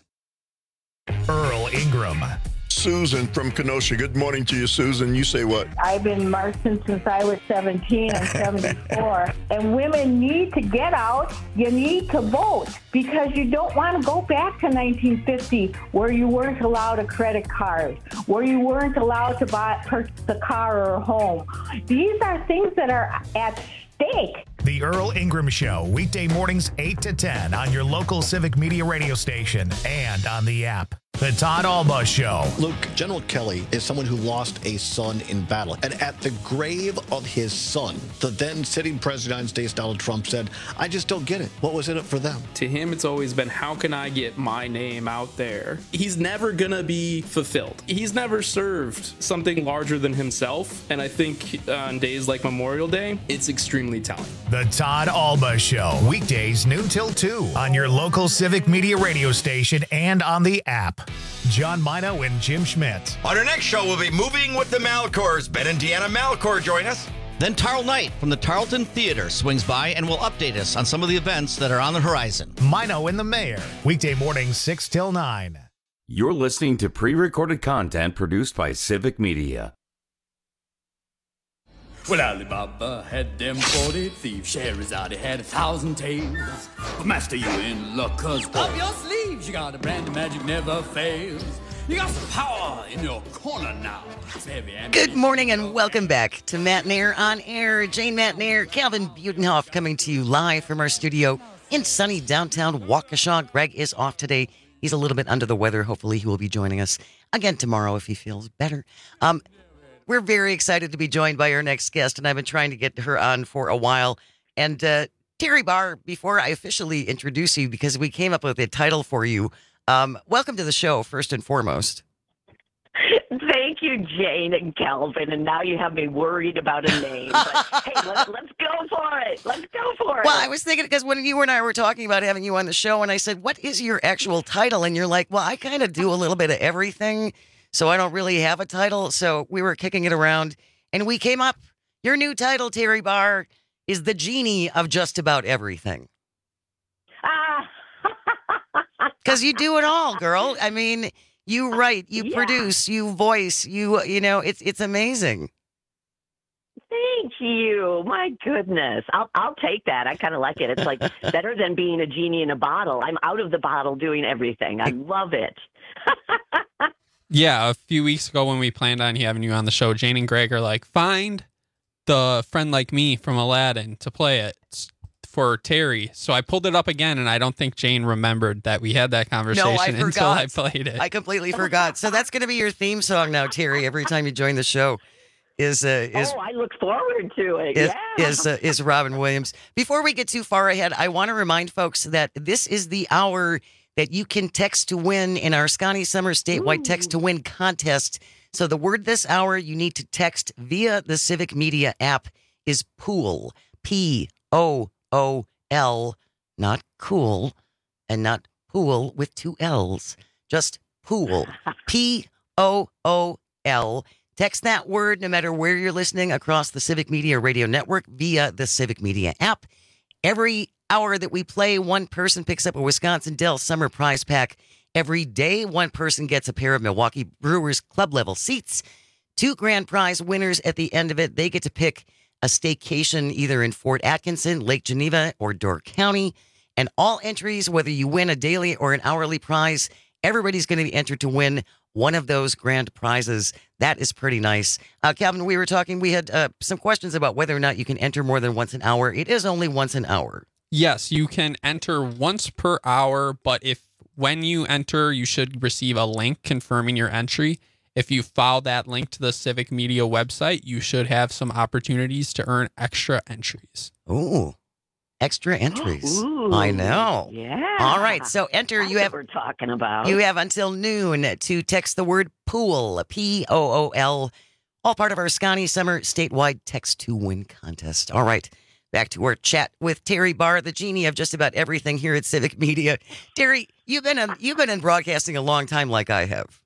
Speaker 1: Earl Ingram.
Speaker 8: Susan from Kenosha. Good morning to you, Susan. You say what?
Speaker 9: I've been marching since I was 17 and 74. And women need to get out. You need to vote because you don't want to go back to 1950 where you weren't allowed a credit card, where you weren't allowed to purchase a car or a home. These are things that are at stake.
Speaker 1: The Earl Ingram Show, weekday mornings 8 to 10 on your local Civic Media radio station and on the app. The Todd Alba Show.
Speaker 25: Luke, General Kelly is someone who lost a son in battle. And at the grave of his son, the then sitting president of the United States, Donald Trump, said, I just don't get it. What was in it for them?
Speaker 26: To him, it's always been, how can I get my name out there? He's never going to be fulfilled. He's never served something larger than himself. And I think on days like Memorial Day, it's extremely telling.
Speaker 1: The Todd Alba Show, weekdays noon till 2 on your local Civic Media radio station and on the app. John Mino and Jim Schmidt.
Speaker 27: On our next show, we'll be moving with the Malcors. Ben and Deanna Malcor join us.
Speaker 28: Then Tarl Knight from the Tarleton Theater swings by and will update us on some of the events that are on the horizon.
Speaker 1: Mino and the Mayor, weekday mornings 6 till 9.
Speaker 17: You're listening to pre-recorded content produced by Civic Media.
Speaker 22: Well, Alibaba had them 40 thieves. Scheherazade had 1,000 tales. But master, you in luck, 'cause up your sleeves, you got a brand of magic never fails. You got some power in your corner now. It's heavy and
Speaker 18: Good morning and welcome back to Matt Nair on Air. Jane Matt Nair, Calvin Butenhoff coming to you live from our studio in sunny downtown Waukesha. Greg is off today. He's a little bit under the weather. Hopefully he will be joining us again tomorrow if he feels better. We're very excited to be joined by our next guest, and I've been trying to get her on for a while. And Terry Barr, before I officially introduce you, because we came up with a title for you, welcome to the show, first and foremost.
Speaker 3: Thank you, Jane and Calvin. And now you have me worried about a name. But hey, let's go for it. Let's go for it.
Speaker 18: Well, I was thinking, because when you and I were talking about having you on the show, and I said, what is your actual title? And you're like, well, I kind of do a little bit of everything, so I don't really have a title. So we were kicking it around, and we came up. Your new title, Terry Barr, is the genie of just about everything. Because you do it all, girl. I mean, you write, you produce, you voice, you know, it's amazing.
Speaker 3: Thank you. My goodness. I'll take that. I kind of like it. It's like better than being a genie in a bottle. I'm out of the bottle doing everything. I love it.
Speaker 19: Yeah, a few weeks ago when we planned on having you on the show, Jane and Greg are like, find the friend like me from Aladdin to play it for Terry. So I pulled it up again, and I don't think Jane remembered that we had that conversation until I played it.
Speaker 18: I completely forgot. So that's going to be your theme song now, Terry, every time you join the show.
Speaker 3: I look forward to it.
Speaker 18: Is Robin Williams. Before we get too far ahead, I want to remind folks that this is the hour that you can text to win in our Scotty Summer statewide text to win contest. So the word this hour you need to text via the Civic Media app is pool, Pool, not cool, and not pool with two L's, just pool, Pool. Text that word no matter where you're listening across the Civic Media Radio Network via the Civic Media app. Every hour that we play, one person picks up a Wisconsin Dells Summer Prize Pack. Every day, one person gets a pair of Milwaukee Brewers club level seats. 2 grand prize winners at the end of it. They get to pick a staycation either in Fort Atkinson, Lake Geneva, or Door County. And all entries, whether you win a daily or an hourly prize, everybody's going to be entered to win one of those grand prizes. That is pretty nice. Calvin, we were talking, we had some questions about whether or not you can enter more than once an hour. It is only once an hour.
Speaker 19: Yes, you can enter once per hour, but when you enter, you should receive a link confirming your entry. If you follow that link to the Civic Media website, you should have some opportunities to earn extra entries.
Speaker 18: Ooh, extra entries.
Speaker 3: Ooh,
Speaker 18: I know.
Speaker 3: Yeah.
Speaker 18: All right, so enter.
Speaker 3: That's what we're talking about.
Speaker 18: You have until noon to text the word pool, Pool, all part of our Scotty Summer statewide text to win contest. All right. Back to our chat with Terry Barr, the genie of just about everything here at Civic Media. Terry, you've been in broadcasting a long time, like I have.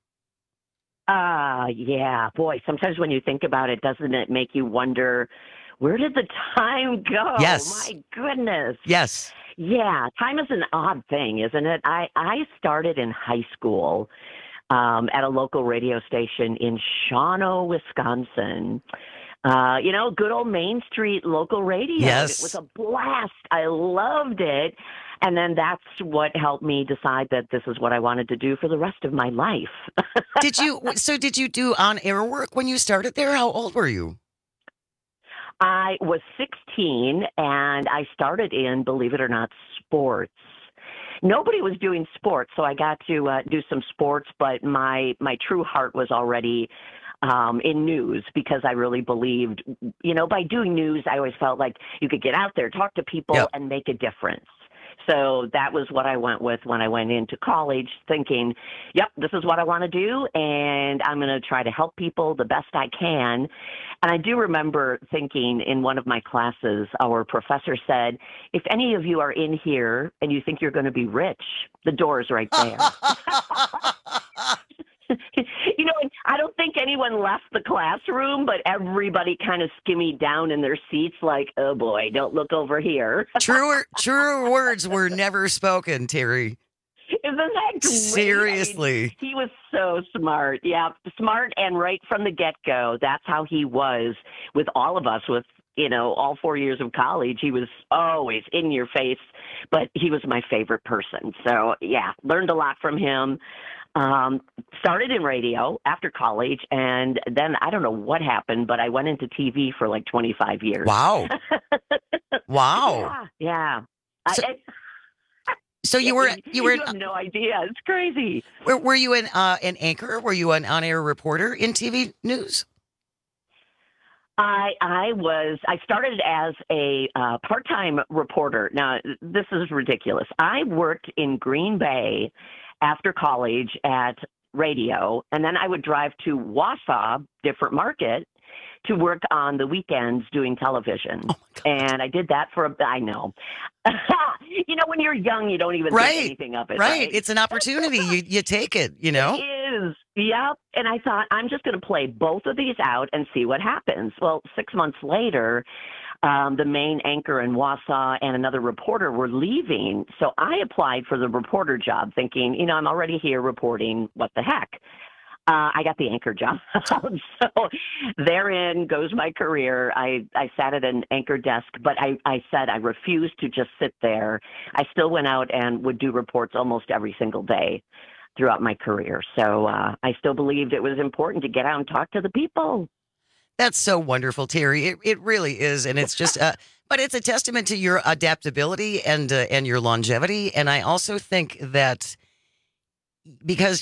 Speaker 3: Yeah, boy. Sometimes when you think about it, doesn't it make you wonder, where did the time go?
Speaker 18: Yes.
Speaker 3: My goodness.
Speaker 18: Yes.
Speaker 3: Yeah, time is an odd thing, isn't it? I started in high school at a local radio station in Shawano, Wisconsin. Good old Main Street local radio.
Speaker 18: Yes.
Speaker 3: It was a blast. I loved it. And then that's what helped me decide that this is what I wanted to do for the rest of my life.
Speaker 18: Did you do on-air work when you started there? How old were you?
Speaker 3: I was 16, and I started in, believe it or not, sports. Nobody was doing sports, so I got to do some sports, but my true heart was already in news, because I really believed, by doing news, I always felt like you could get out there, talk to people, and make a difference. So that was what I went with when I went into college, thinking, yep, this is what I want to do, and I'm going to try to help people the best I can. And I do remember thinking in one of my classes, our professor said, if any of you are in here and you think you're going to be rich, the door is right there. I don't think anyone left the classroom, but everybody kind of skimmied down in their seats like, oh boy, don't look over here.
Speaker 18: Truer words were never spoken, Terry.
Speaker 3: Isn't that great?
Speaker 18: Seriously.
Speaker 3: I mean, he was so smart. Yeah, smart, and right from the get-go, that's how he was with all of us, with, all 4 years of college. He was always in your face, but he was my favorite person. So, yeah, learned a lot from him. Started in radio after college, and then I don't know what happened, but I went into TV for like 25 years.
Speaker 18: Wow. Wow.
Speaker 3: Yeah.
Speaker 18: So you were
Speaker 3: you have no idea. It's crazy.
Speaker 18: Were you an anchor? Were you an on-air reporter in TV news?
Speaker 3: I started as a part-time reporter. Now, this is ridiculous. I worked in Green Bay after college at radio, and then I would drive to Wausau, different market, to work on the weekends doing television. And I did that I know. When you're young, you don't even think anything of it.
Speaker 18: Right. It's an opportunity. You take it,
Speaker 3: It is. Yep. And I thought, I'm just going to play both of these out and see what happens. Well, 6 months later, the main anchor in Wausau and another reporter were leaving. So I applied for the reporter job thinking, I'm already here reporting. What the heck? I got the anchor job. So therein goes my career. I sat at an anchor desk, but I said I refused to just sit there. I still went out and would do reports almost every single day throughout my career. So I still believed it was important to get out and talk to the people.
Speaker 18: That's so wonderful, Terry. It really is. And it's just, but it's a testament to your adaptability and your longevity. And I also think that because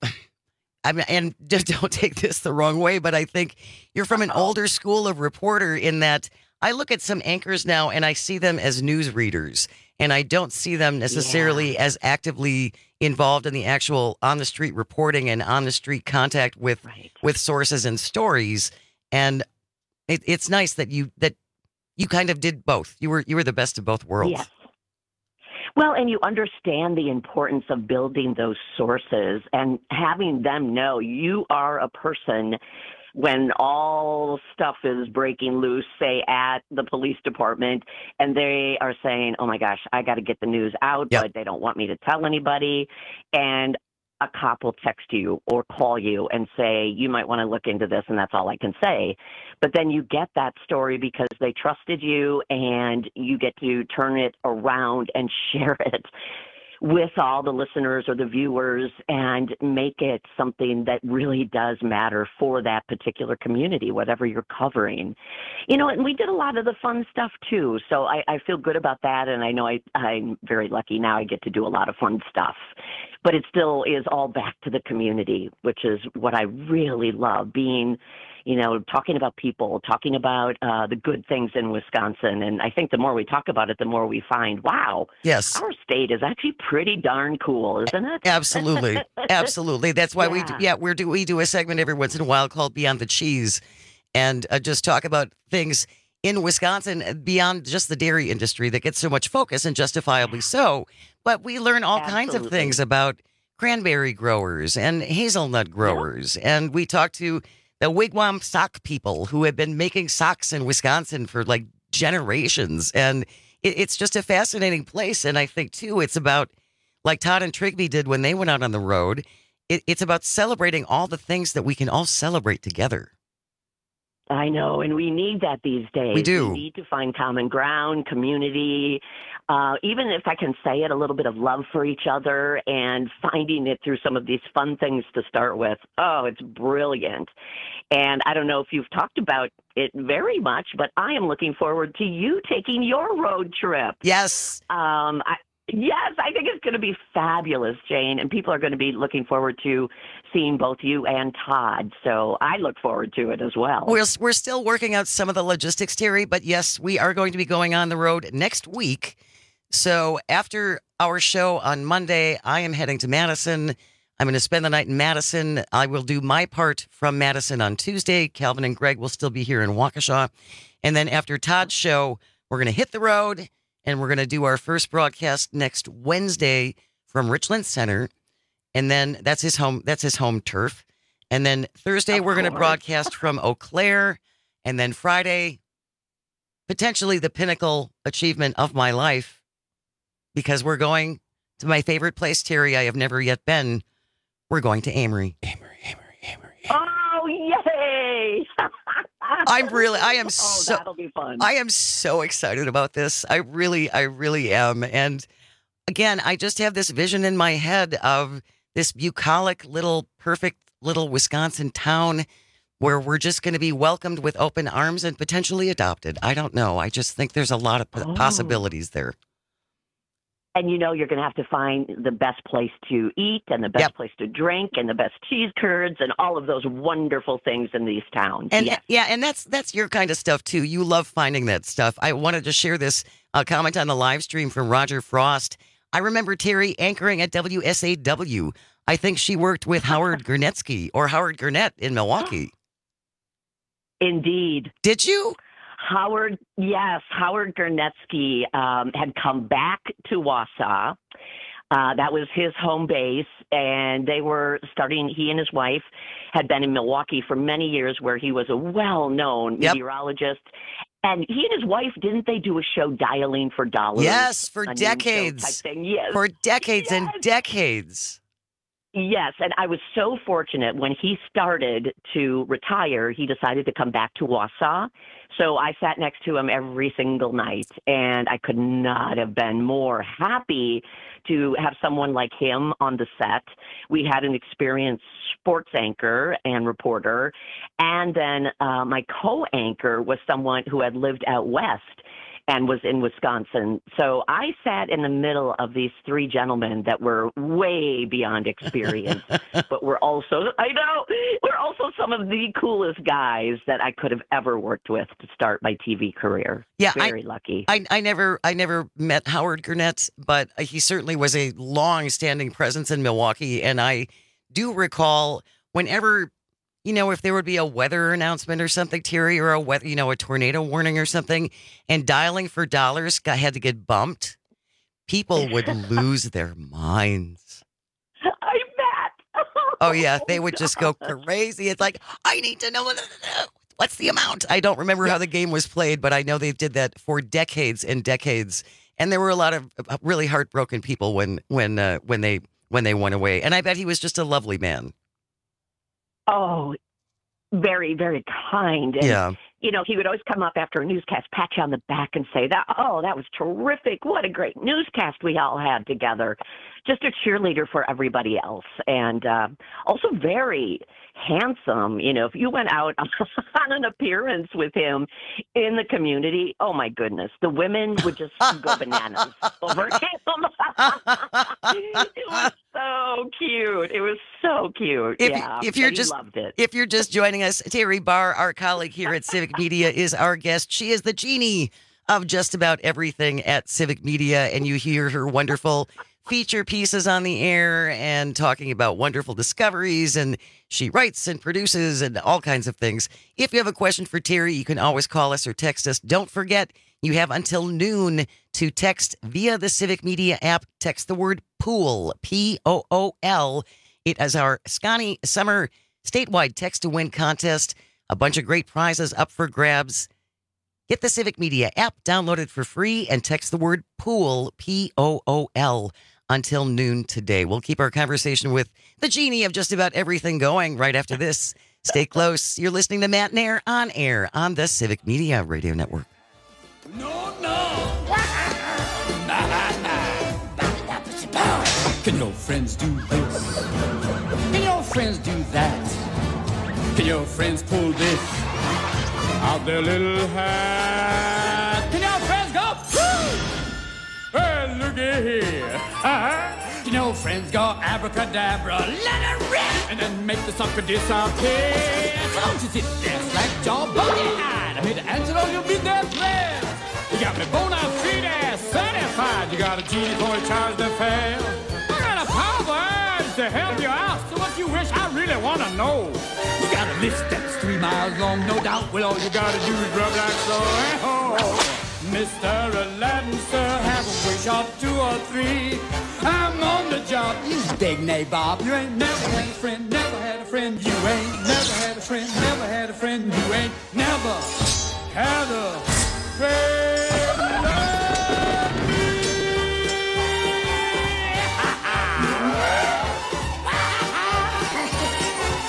Speaker 18: and just don't take this the wrong way, but I think you're from an older school of reporter in that I look at some anchors now and I see them as news readers, and I don't see them necessarily as actively involved in the actual on the street reporting and on the street contact with sources and stories. And it's nice that you kind of did both. You were the best of both worlds.
Speaker 3: Yes. Well, and you understand the importance of building those sources and having them know you are a person when all stuff is breaking loose, say at the police department, and they are saying, oh my gosh, I got to get the news out, but they don't want me to tell anybody. And a cop will text you or call you and say, you might want to look into this, and that's all I can say. But then you get that story because they trusted you, and you get to turn it around and share it with all the listeners or the viewers and make it something that really does matter for that particular community, whatever you're covering. And we did a lot of the fun stuff too. So I feel good about that. And I know I'm very lucky now I get to do a lot of fun stuff, but it still is all back to the community, which is what I really love, being talking about people, talking about the good things in Wisconsin. And I think the more we talk about it, the more we find, wow,
Speaker 18: yes,
Speaker 3: our state is actually pretty darn cool, isn't it?
Speaker 18: Absolutely. Absolutely. That's why we do a segment every once in a while called Beyond the Cheese, and just talk about things in Wisconsin beyond just the dairy industry that gets so much focus, and justifiably so. But we learn all kinds of things about cranberry growers and hazelnut growers. And we talk to the wigwam sock people who have been making socks in Wisconsin for like generations. And it's just a fascinating place. And I think, too, it's about, like Todd and Trigby did when they went out on the road, it's about celebrating all the things that we can all celebrate together.
Speaker 3: I know, and we need that these days.
Speaker 18: We do.
Speaker 3: We need to find common ground, community, even if I can say it, a little bit of love for each other, and finding it through some of these fun things to start with. Oh, it's brilliant. And I don't know if you've talked about it very much, but I am looking forward to you taking your road trip.
Speaker 18: Yes.
Speaker 3: Yes, I think it's going to be fabulous, Jane, and people are going to be looking forward to seeing both you and Todd. So I look forward to it as well.
Speaker 18: We're still working out some of the logistics, Terry, but yes, we are going to be going on the road next week. So after our show on Monday, I am heading to Madison. I'm going to spend the night in Madison. I will do my part from Madison on Tuesday. Calvin and Greg will still be here in Waukesha. And then after Todd's show, we're going to hit the road. And we're going to do our first broadcast next Wednesday from Richland Center. And then that's his home turf. And then Thursday, we're going to broadcast from Eau Claire. And then Friday, potentially the pinnacle achievement of my life, because we're going to my favorite place, Terry, I have never yet been. We're going to Amory.
Speaker 3: Oh, yay!
Speaker 18: I am
Speaker 3: that'll be fun.
Speaker 18: I am so excited about this. I really am. And again, I just have this vision in my head of this bucolic little, perfect little Wisconsin town where we're just going to be welcomed with open arms and potentially adopted. I don't know. I just think there's a lot of possibilities there.
Speaker 3: And you're going to have to find the best place to eat and the best place to drink and the best cheese curds and all of those wonderful things in these towns.
Speaker 18: And
Speaker 3: yes.
Speaker 18: yeah, and that's your kind of stuff too. You love finding that stuff. I wanted to share this comment on the live stream from Roger Frost. I remember Terry anchoring at WSAW. I think she worked with Howard Gurnetsky or Howard Gurnett in Milwaukee.
Speaker 3: Indeed.
Speaker 18: Did you?
Speaker 3: Howard Gurnetsky had come back to Wausau. That was his home base, and they were starting, he and his wife had been in Milwaukee for many years where he was a well-known meteorologist. And he and his wife, didn't they do a show Dialing for Dollars?
Speaker 18: Yes, for decades.
Speaker 3: Type thing? Yes.
Speaker 18: For decades and decades.
Speaker 3: Yes, and I was so fortunate when he started to retire, he decided to come back to Wausau. So I sat next to him every single night, and I could not have been more happy to have someone like him on the set. We had an experienced sports anchor and reporter, and then my co-anchor was someone who had lived out west and was in Wisconsin. So I sat in the middle of these three gentlemen that were way beyond experience, but we're also some of the coolest guys that I could have ever worked with to start my TV career.
Speaker 18: Yeah,
Speaker 3: very lucky.
Speaker 18: I never met Howard Gurnett, but he certainly was a long-standing presence in Milwaukee, and I do recall whenever, if there would be a weather announcement or something, Terry, or a tornado warning or something, and Dialing for Dollars had to get bumped, people would lose their minds.
Speaker 3: I bet.
Speaker 18: Oh, yeah. They would just go crazy. It's like, I need to know what's the amount. I don't remember how the game was played, but I know they did that for decades and decades. And there were a lot of really heartbroken people when they went away. And I bet he was just a lovely man.
Speaker 3: Oh, very, very kind. And,
Speaker 18: yeah.
Speaker 3: He would always come up after a newscast, pat you on the back and say that was terrific. What a great newscast we all had together. Just a cheerleader for everybody else. And also very handsome. If you went out on an appearance with him in the community, oh my goodness, the women would just go bananas over him. It was so cute. It was so cute. Loved it.
Speaker 18: If you're just joining us, Terry Barr, our colleague here at Civic Media, is our guest. She is the genie of just about everything at Civic Media, and you hear her wonderful feature pieces on the air and talking about wonderful discoveries, and she writes and produces and all kinds of things. If you have a question for Terry, you can always call us or text us. Don't forget, you have until noon to text via the Civic Media app. Text the word POOL, P-O-O-L. It is our Scotty Summer statewide text to win contest. A bunch of great prizes up for grabs. Get the Civic Media app, download it for free, and text the word POOL, P-O-O-L, until noon today. We'll keep our conversation with the genie of just about everything going right after this. Stay close. You're listening to Matt Nair on air on the Civic Media Radio Network.
Speaker 22: No. Can your friends do this? Can your friends do that? Can your friends pull this out their little hat? Can your friends go, woo! Hey, looky here. Can your friends go abracadabra, let it rip, and then make the sucker disappear? So don't you sit there slack jaw, buggy-eyed. I'm here to answer all your midnight prayers. You got me bona fide certified. You got a genie for a charge to fail. I got a power to help you out. So what you wish, I really want to know. You got a list that's 3 miles long, no doubt. Well, all you got to do is rub like so. Oh, Mr. Aladdin, sir, have a wish or 2 or 3. I'm on the job. You dig nabob. You ain't never had a friend, never had a friend. You ain't never had a friend, never had a friend. You ain't never had a friend.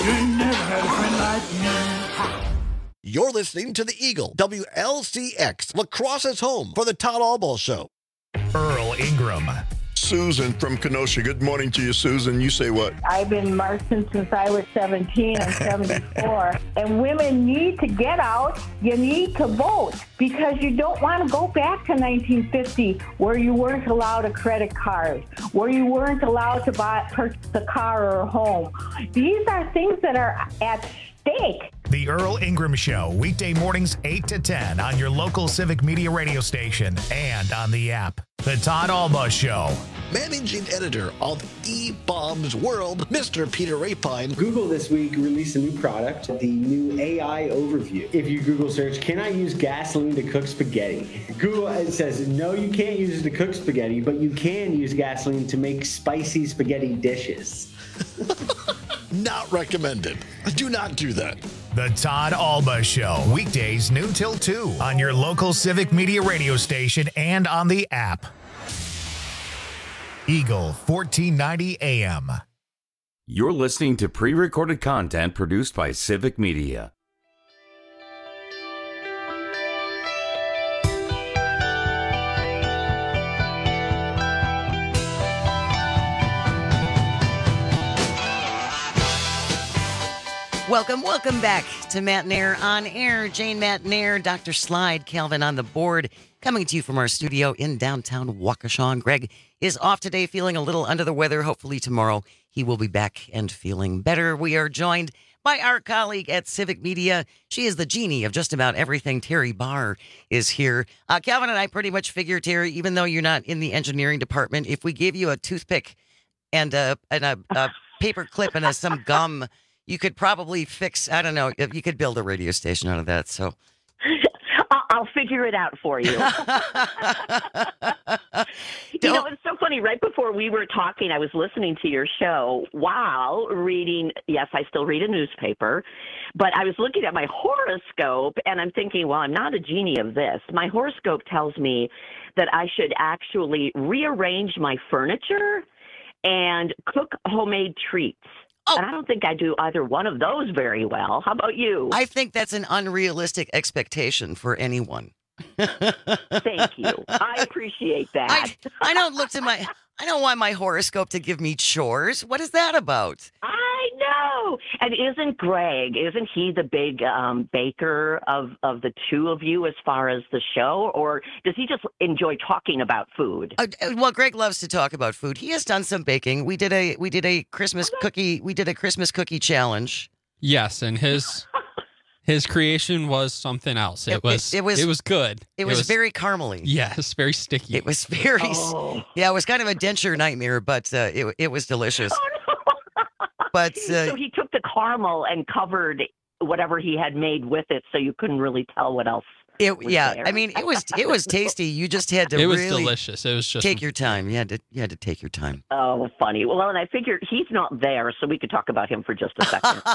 Speaker 22: never had a friend like you.
Speaker 25: You're listening to the Eagle, WLCX, Lacrosse's home for the Todd Albaugh Show.
Speaker 1: Earl Ingram.
Speaker 8: Susan from Kenosha. Good morning to you, Susan. You say what?
Speaker 9: I've been marching since I was 17 and 74. And women need to get out. You need to vote because you don't want to go back to 1950 where you weren't allowed a credit card, where you weren't allowed to purchase a car or a home. These are things that are at stake.
Speaker 1: The Earl Ingram Show, weekday mornings 8 to 10 on your local Civic Media radio station and on the app. The Todd Albaugh Show.
Speaker 25: Managing editor of eBaum's World, Mr. Peter Rapine.
Speaker 4: Google this week released a new product, the new AI Overview. If you Google search, can I use gasoline to cook spaghetti? Google says, no, you can't use it to cook spaghetti, but you can use gasoline to make spicy spaghetti dishes.
Speaker 25: Not recommended. Do not do that.
Speaker 1: The Todd Albaugh Show, weekdays noon till 2 on your local Civic Media radio station and on the app. Eagle 1490 AM.
Speaker 17: You're listening to pre-recorded content produced by Civic Media.
Speaker 18: Welcome back to Matt Nair on Air. Jane Matt Nair, Dr. Slide, Calvin on the board, coming to you from our studio in downtown Waukesha. Greg is off today, feeling a little under the weather. Hopefully tomorrow he will be back and feeling better. We are joined by our colleague at Civic Media. She is the genie of just about everything. Terry Barr is here. Calvin and I pretty much figure, Terry, even though you're not in the engineering department, if we gave you a toothpick and a paper clip and some gum, you could probably fix, I don't know, you could build a radio station out of that. So
Speaker 3: I'll figure it out for you. You know, it's so funny. Right before we were talking, I was listening to your show while reading. Yes, I still read a newspaper, but I was looking at my horoscope and I'm thinking, well, I'm not a genie of this. My horoscope tells me that I should actually rearrange my furniture and cook homemade treats. And I don't think I do either one of those very well. How about you?
Speaker 18: I think that's an unrealistic expectation for anyone.
Speaker 3: Thank you. I appreciate that.
Speaker 18: I don't look to I don't want my horoscope to give me chores. What is that about?
Speaker 3: I know. And isn't he the big baker of the two of you as far as the show? Or does he just enjoy talking about food?
Speaker 18: Well, Greg loves to talk about food. He has done some baking. We did a Christmas cookie. We did a Christmas cookie challenge.
Speaker 19: Yes, and his creation was something else. It was good.
Speaker 18: It was very caramely.
Speaker 19: Yes, very sticky.
Speaker 18: It was very, it was kind of a denture nightmare, but it was delicious.
Speaker 3: Oh, no.
Speaker 18: But
Speaker 3: so he took the caramel and covered whatever he had made with it, so you couldn't really tell what else. There.
Speaker 18: I mean, it was tasty. You just had to.
Speaker 19: It was delicious. It was just
Speaker 18: take your time. You had to take your time.
Speaker 3: Oh, funny. Well, and I figured he's not there, so we could talk about him for just a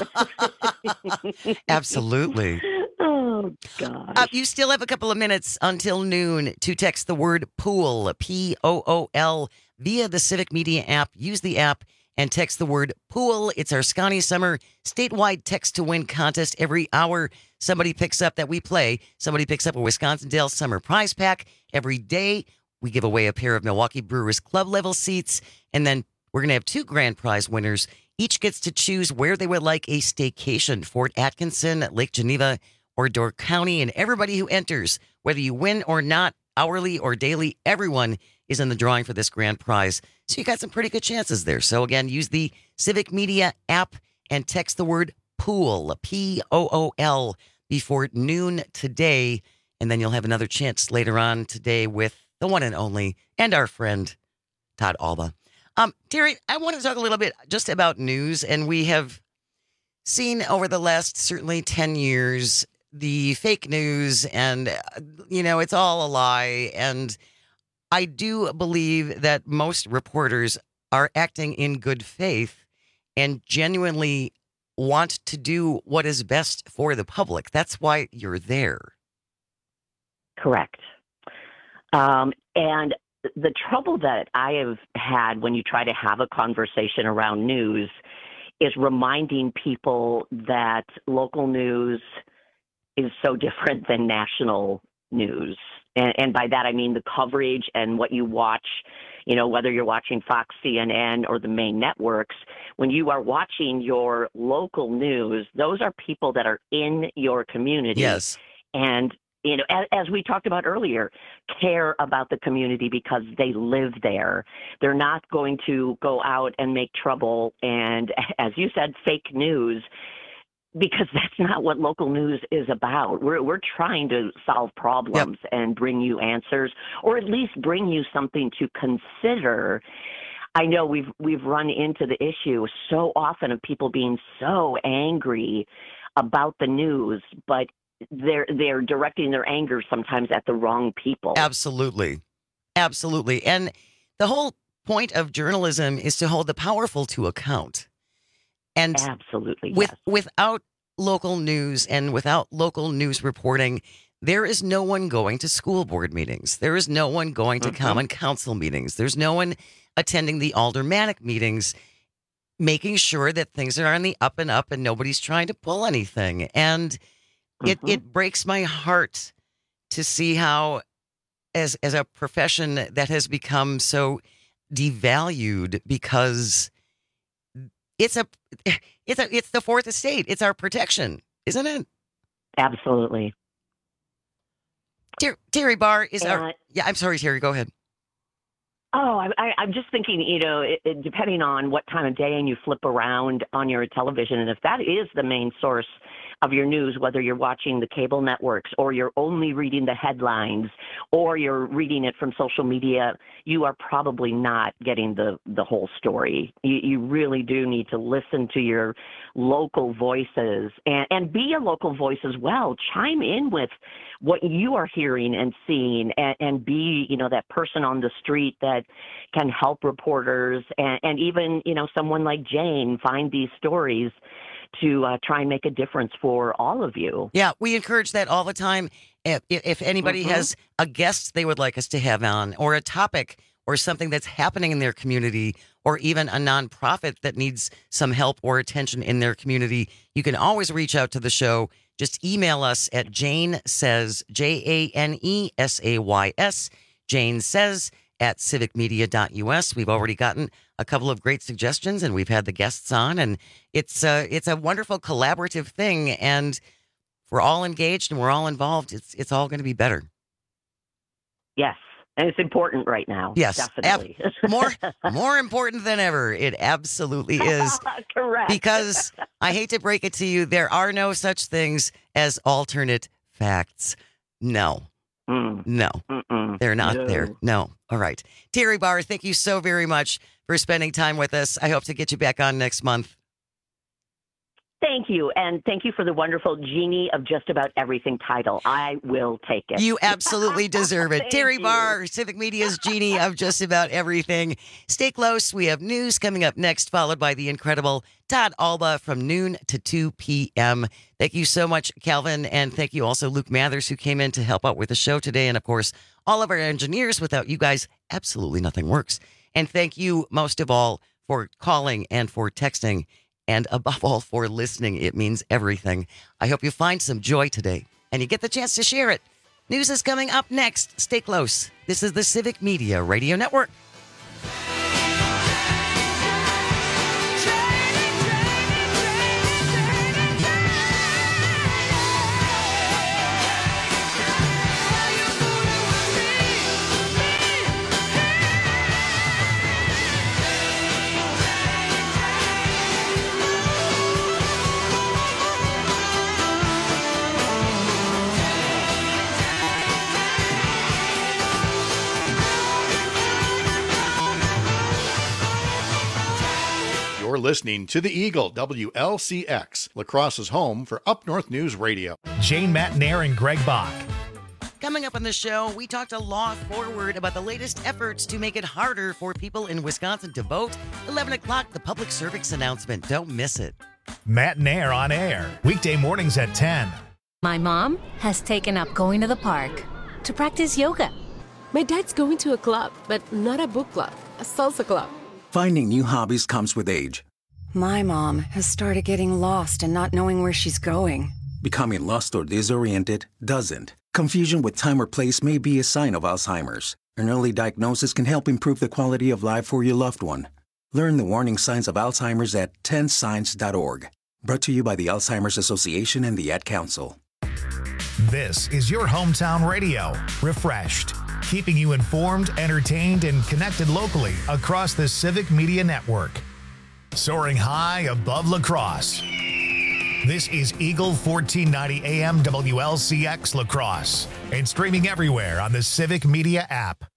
Speaker 3: second.
Speaker 18: Absolutely.
Speaker 3: Oh gosh.
Speaker 18: You still have a couple of minutes until noon to text the word POOL, POOL, via the Civic Media app. Use the app and text the word POOL. It's our Scotty Summer statewide text to win contest. Every hour somebody picks up that we play, somebody picks up a Wisconsin Dells Summer Prize Pack. Every day we give away a pair of Milwaukee Brewers club level seats, and then we're going to have 2 grand prize winners. Each gets to choose where they would like a staycation: Fort Atkinson, Lake Geneva, or Door County. And everybody who enters, whether you win or not, hourly or daily, everyone is in the drawing for this grand prize. So you got some pretty good chances there. So again, use the Civic Media app and text the word POOL, POOL, before noon today. And then you'll have another chance later on today with the one and only and our friend, Todd Albaugh. Terry, I want to talk a little bit just about news. And we have seen over the last certainly 10 years the fake news, and, it's all a lie. And I do believe that most reporters are acting in good faith and genuinely want to do what is best for the public. That's why you're there.
Speaker 3: Correct. And the trouble that I have had when you try to have a conversation around news is reminding people that local news is so different than national news. And by that, I mean the coverage and what you watch, whether you're watching Fox, CNN, or the main networks. When you are watching your local news, those are people that are in your community.
Speaker 18: Yes.
Speaker 3: And, as we talked about earlier, care about the community because they live there. They're not going to go out and make trouble and, as you said, fake news, because that's not what local news is about. We're trying to solve problems and bring you answers, or at least bring you something to consider. I know we've run into the issue so often of people being so angry about the news, but they're directing their anger sometimes at the wrong people.
Speaker 18: Absolutely. And the whole point of journalism is to hold the powerful to account. And
Speaker 3: absolutely,
Speaker 18: without local news and without local news reporting, there is no one going to school board meetings. There is no one going to common council meetings. There's no one attending the aldermanic meetings, making sure that things are on the up and up and nobody's trying to pull anything. And it breaks my heart to see how, as a profession that has become so devalued because it's the fourth estate. It's our protection, isn't it?
Speaker 3: Absolutely.
Speaker 18: Terry Barr is I'm sorry, Terry, go ahead.
Speaker 3: Oh, I'm just thinking, depending on what time of day and you flip around on your television, and if that is the main source of your news, whether you're watching the cable networks or you're only reading the headlines or you're reading it from social media, you are probably not getting the whole story. You really do need to listen to your local voices and be a local voice as well. Chime in with what you are hearing and seeing and be, that person on the street that can help reporters and even, someone like Jane find these stories to try and make a difference for all of you.
Speaker 18: Yeah, we encourage that all the time. If anybody has a guest they would like us to have on, or a topic or something that's happening in their community, or even a nonprofit that needs some help or attention in their community, you can always reach out to the show. Just email us at Jane Says, JaneSays, Jane Says at civicmedia.us. We've already gotten a couple of great suggestions, and we've had the guests on, and it's a wonderful collaborative thing. And if we're all engaged and we're all involved, it's all going to be better.
Speaker 3: Yes. And it's important right now.
Speaker 18: Yes,
Speaker 3: definitely.
Speaker 18: more important than ever. It absolutely is.
Speaker 3: Correct.
Speaker 18: Because I hate to break it to you, there are no such things as alternate facts. No. No. They're not there. No. All right. Terry Barr, thank you so very much for spending time with us. I hope to get you back on next month.
Speaker 3: Thank you. And thank you for the wonderful Genie of Just About Everything title. I will take it.
Speaker 18: You absolutely deserve it. Terry Barr, Civic Media's Genie of Just About Everything. Stay close. We have news coming up next, followed by the incredible Todd Alba from noon to 2 p.m. Thank you so much, Calvin. And thank you also, Luke Mathers, who came in to help out with the show today. And, of course, all of our engineers. Without you guys, absolutely nothing works. And thank you, most of all, for calling and for texting. And above all, for listening. It means everything. I hope you find some joy today and you get the chance to share it. News is coming up next. Stay close. This is the Civic Media Radio Network.
Speaker 11: You're listening to the Eagle, WLCX, La Crosse's home for Up North News Radio.
Speaker 1: Jane Matnair and Greg Bach.
Speaker 18: Coming up on the show, we talked to Law Forward about the latest efforts to make it harder for people in Wisconsin to vote. 11 o'clock, the public service announcement. Don't miss it.
Speaker 1: Matnair on air, weekday mornings at 10.
Speaker 12: My mom has taken up going to the park to practice yoga.
Speaker 13: My dad's going to a club, but not a book club, a salsa club.
Speaker 14: Finding new hobbies comes with age.
Speaker 2: My mom has started getting lost and not knowing where she's going.
Speaker 5: Becoming lost or disoriented doesn't. Confusion with time or place may be a sign of Alzheimer's. An early diagnosis can help improve the quality of life for your loved one. Learn the warning signs of Alzheimer's at 10signs.org. Brought to you by the Alzheimer's Association and the Ad Council.
Speaker 1: This is your hometown radio, Refreshed, keeping you informed, entertained, and connected locally across the Civic Media Network. Soaring high above La Crosse. This is Eagle 1490 AM WLCX La Crosse and streaming everywhere on the Civic Media app.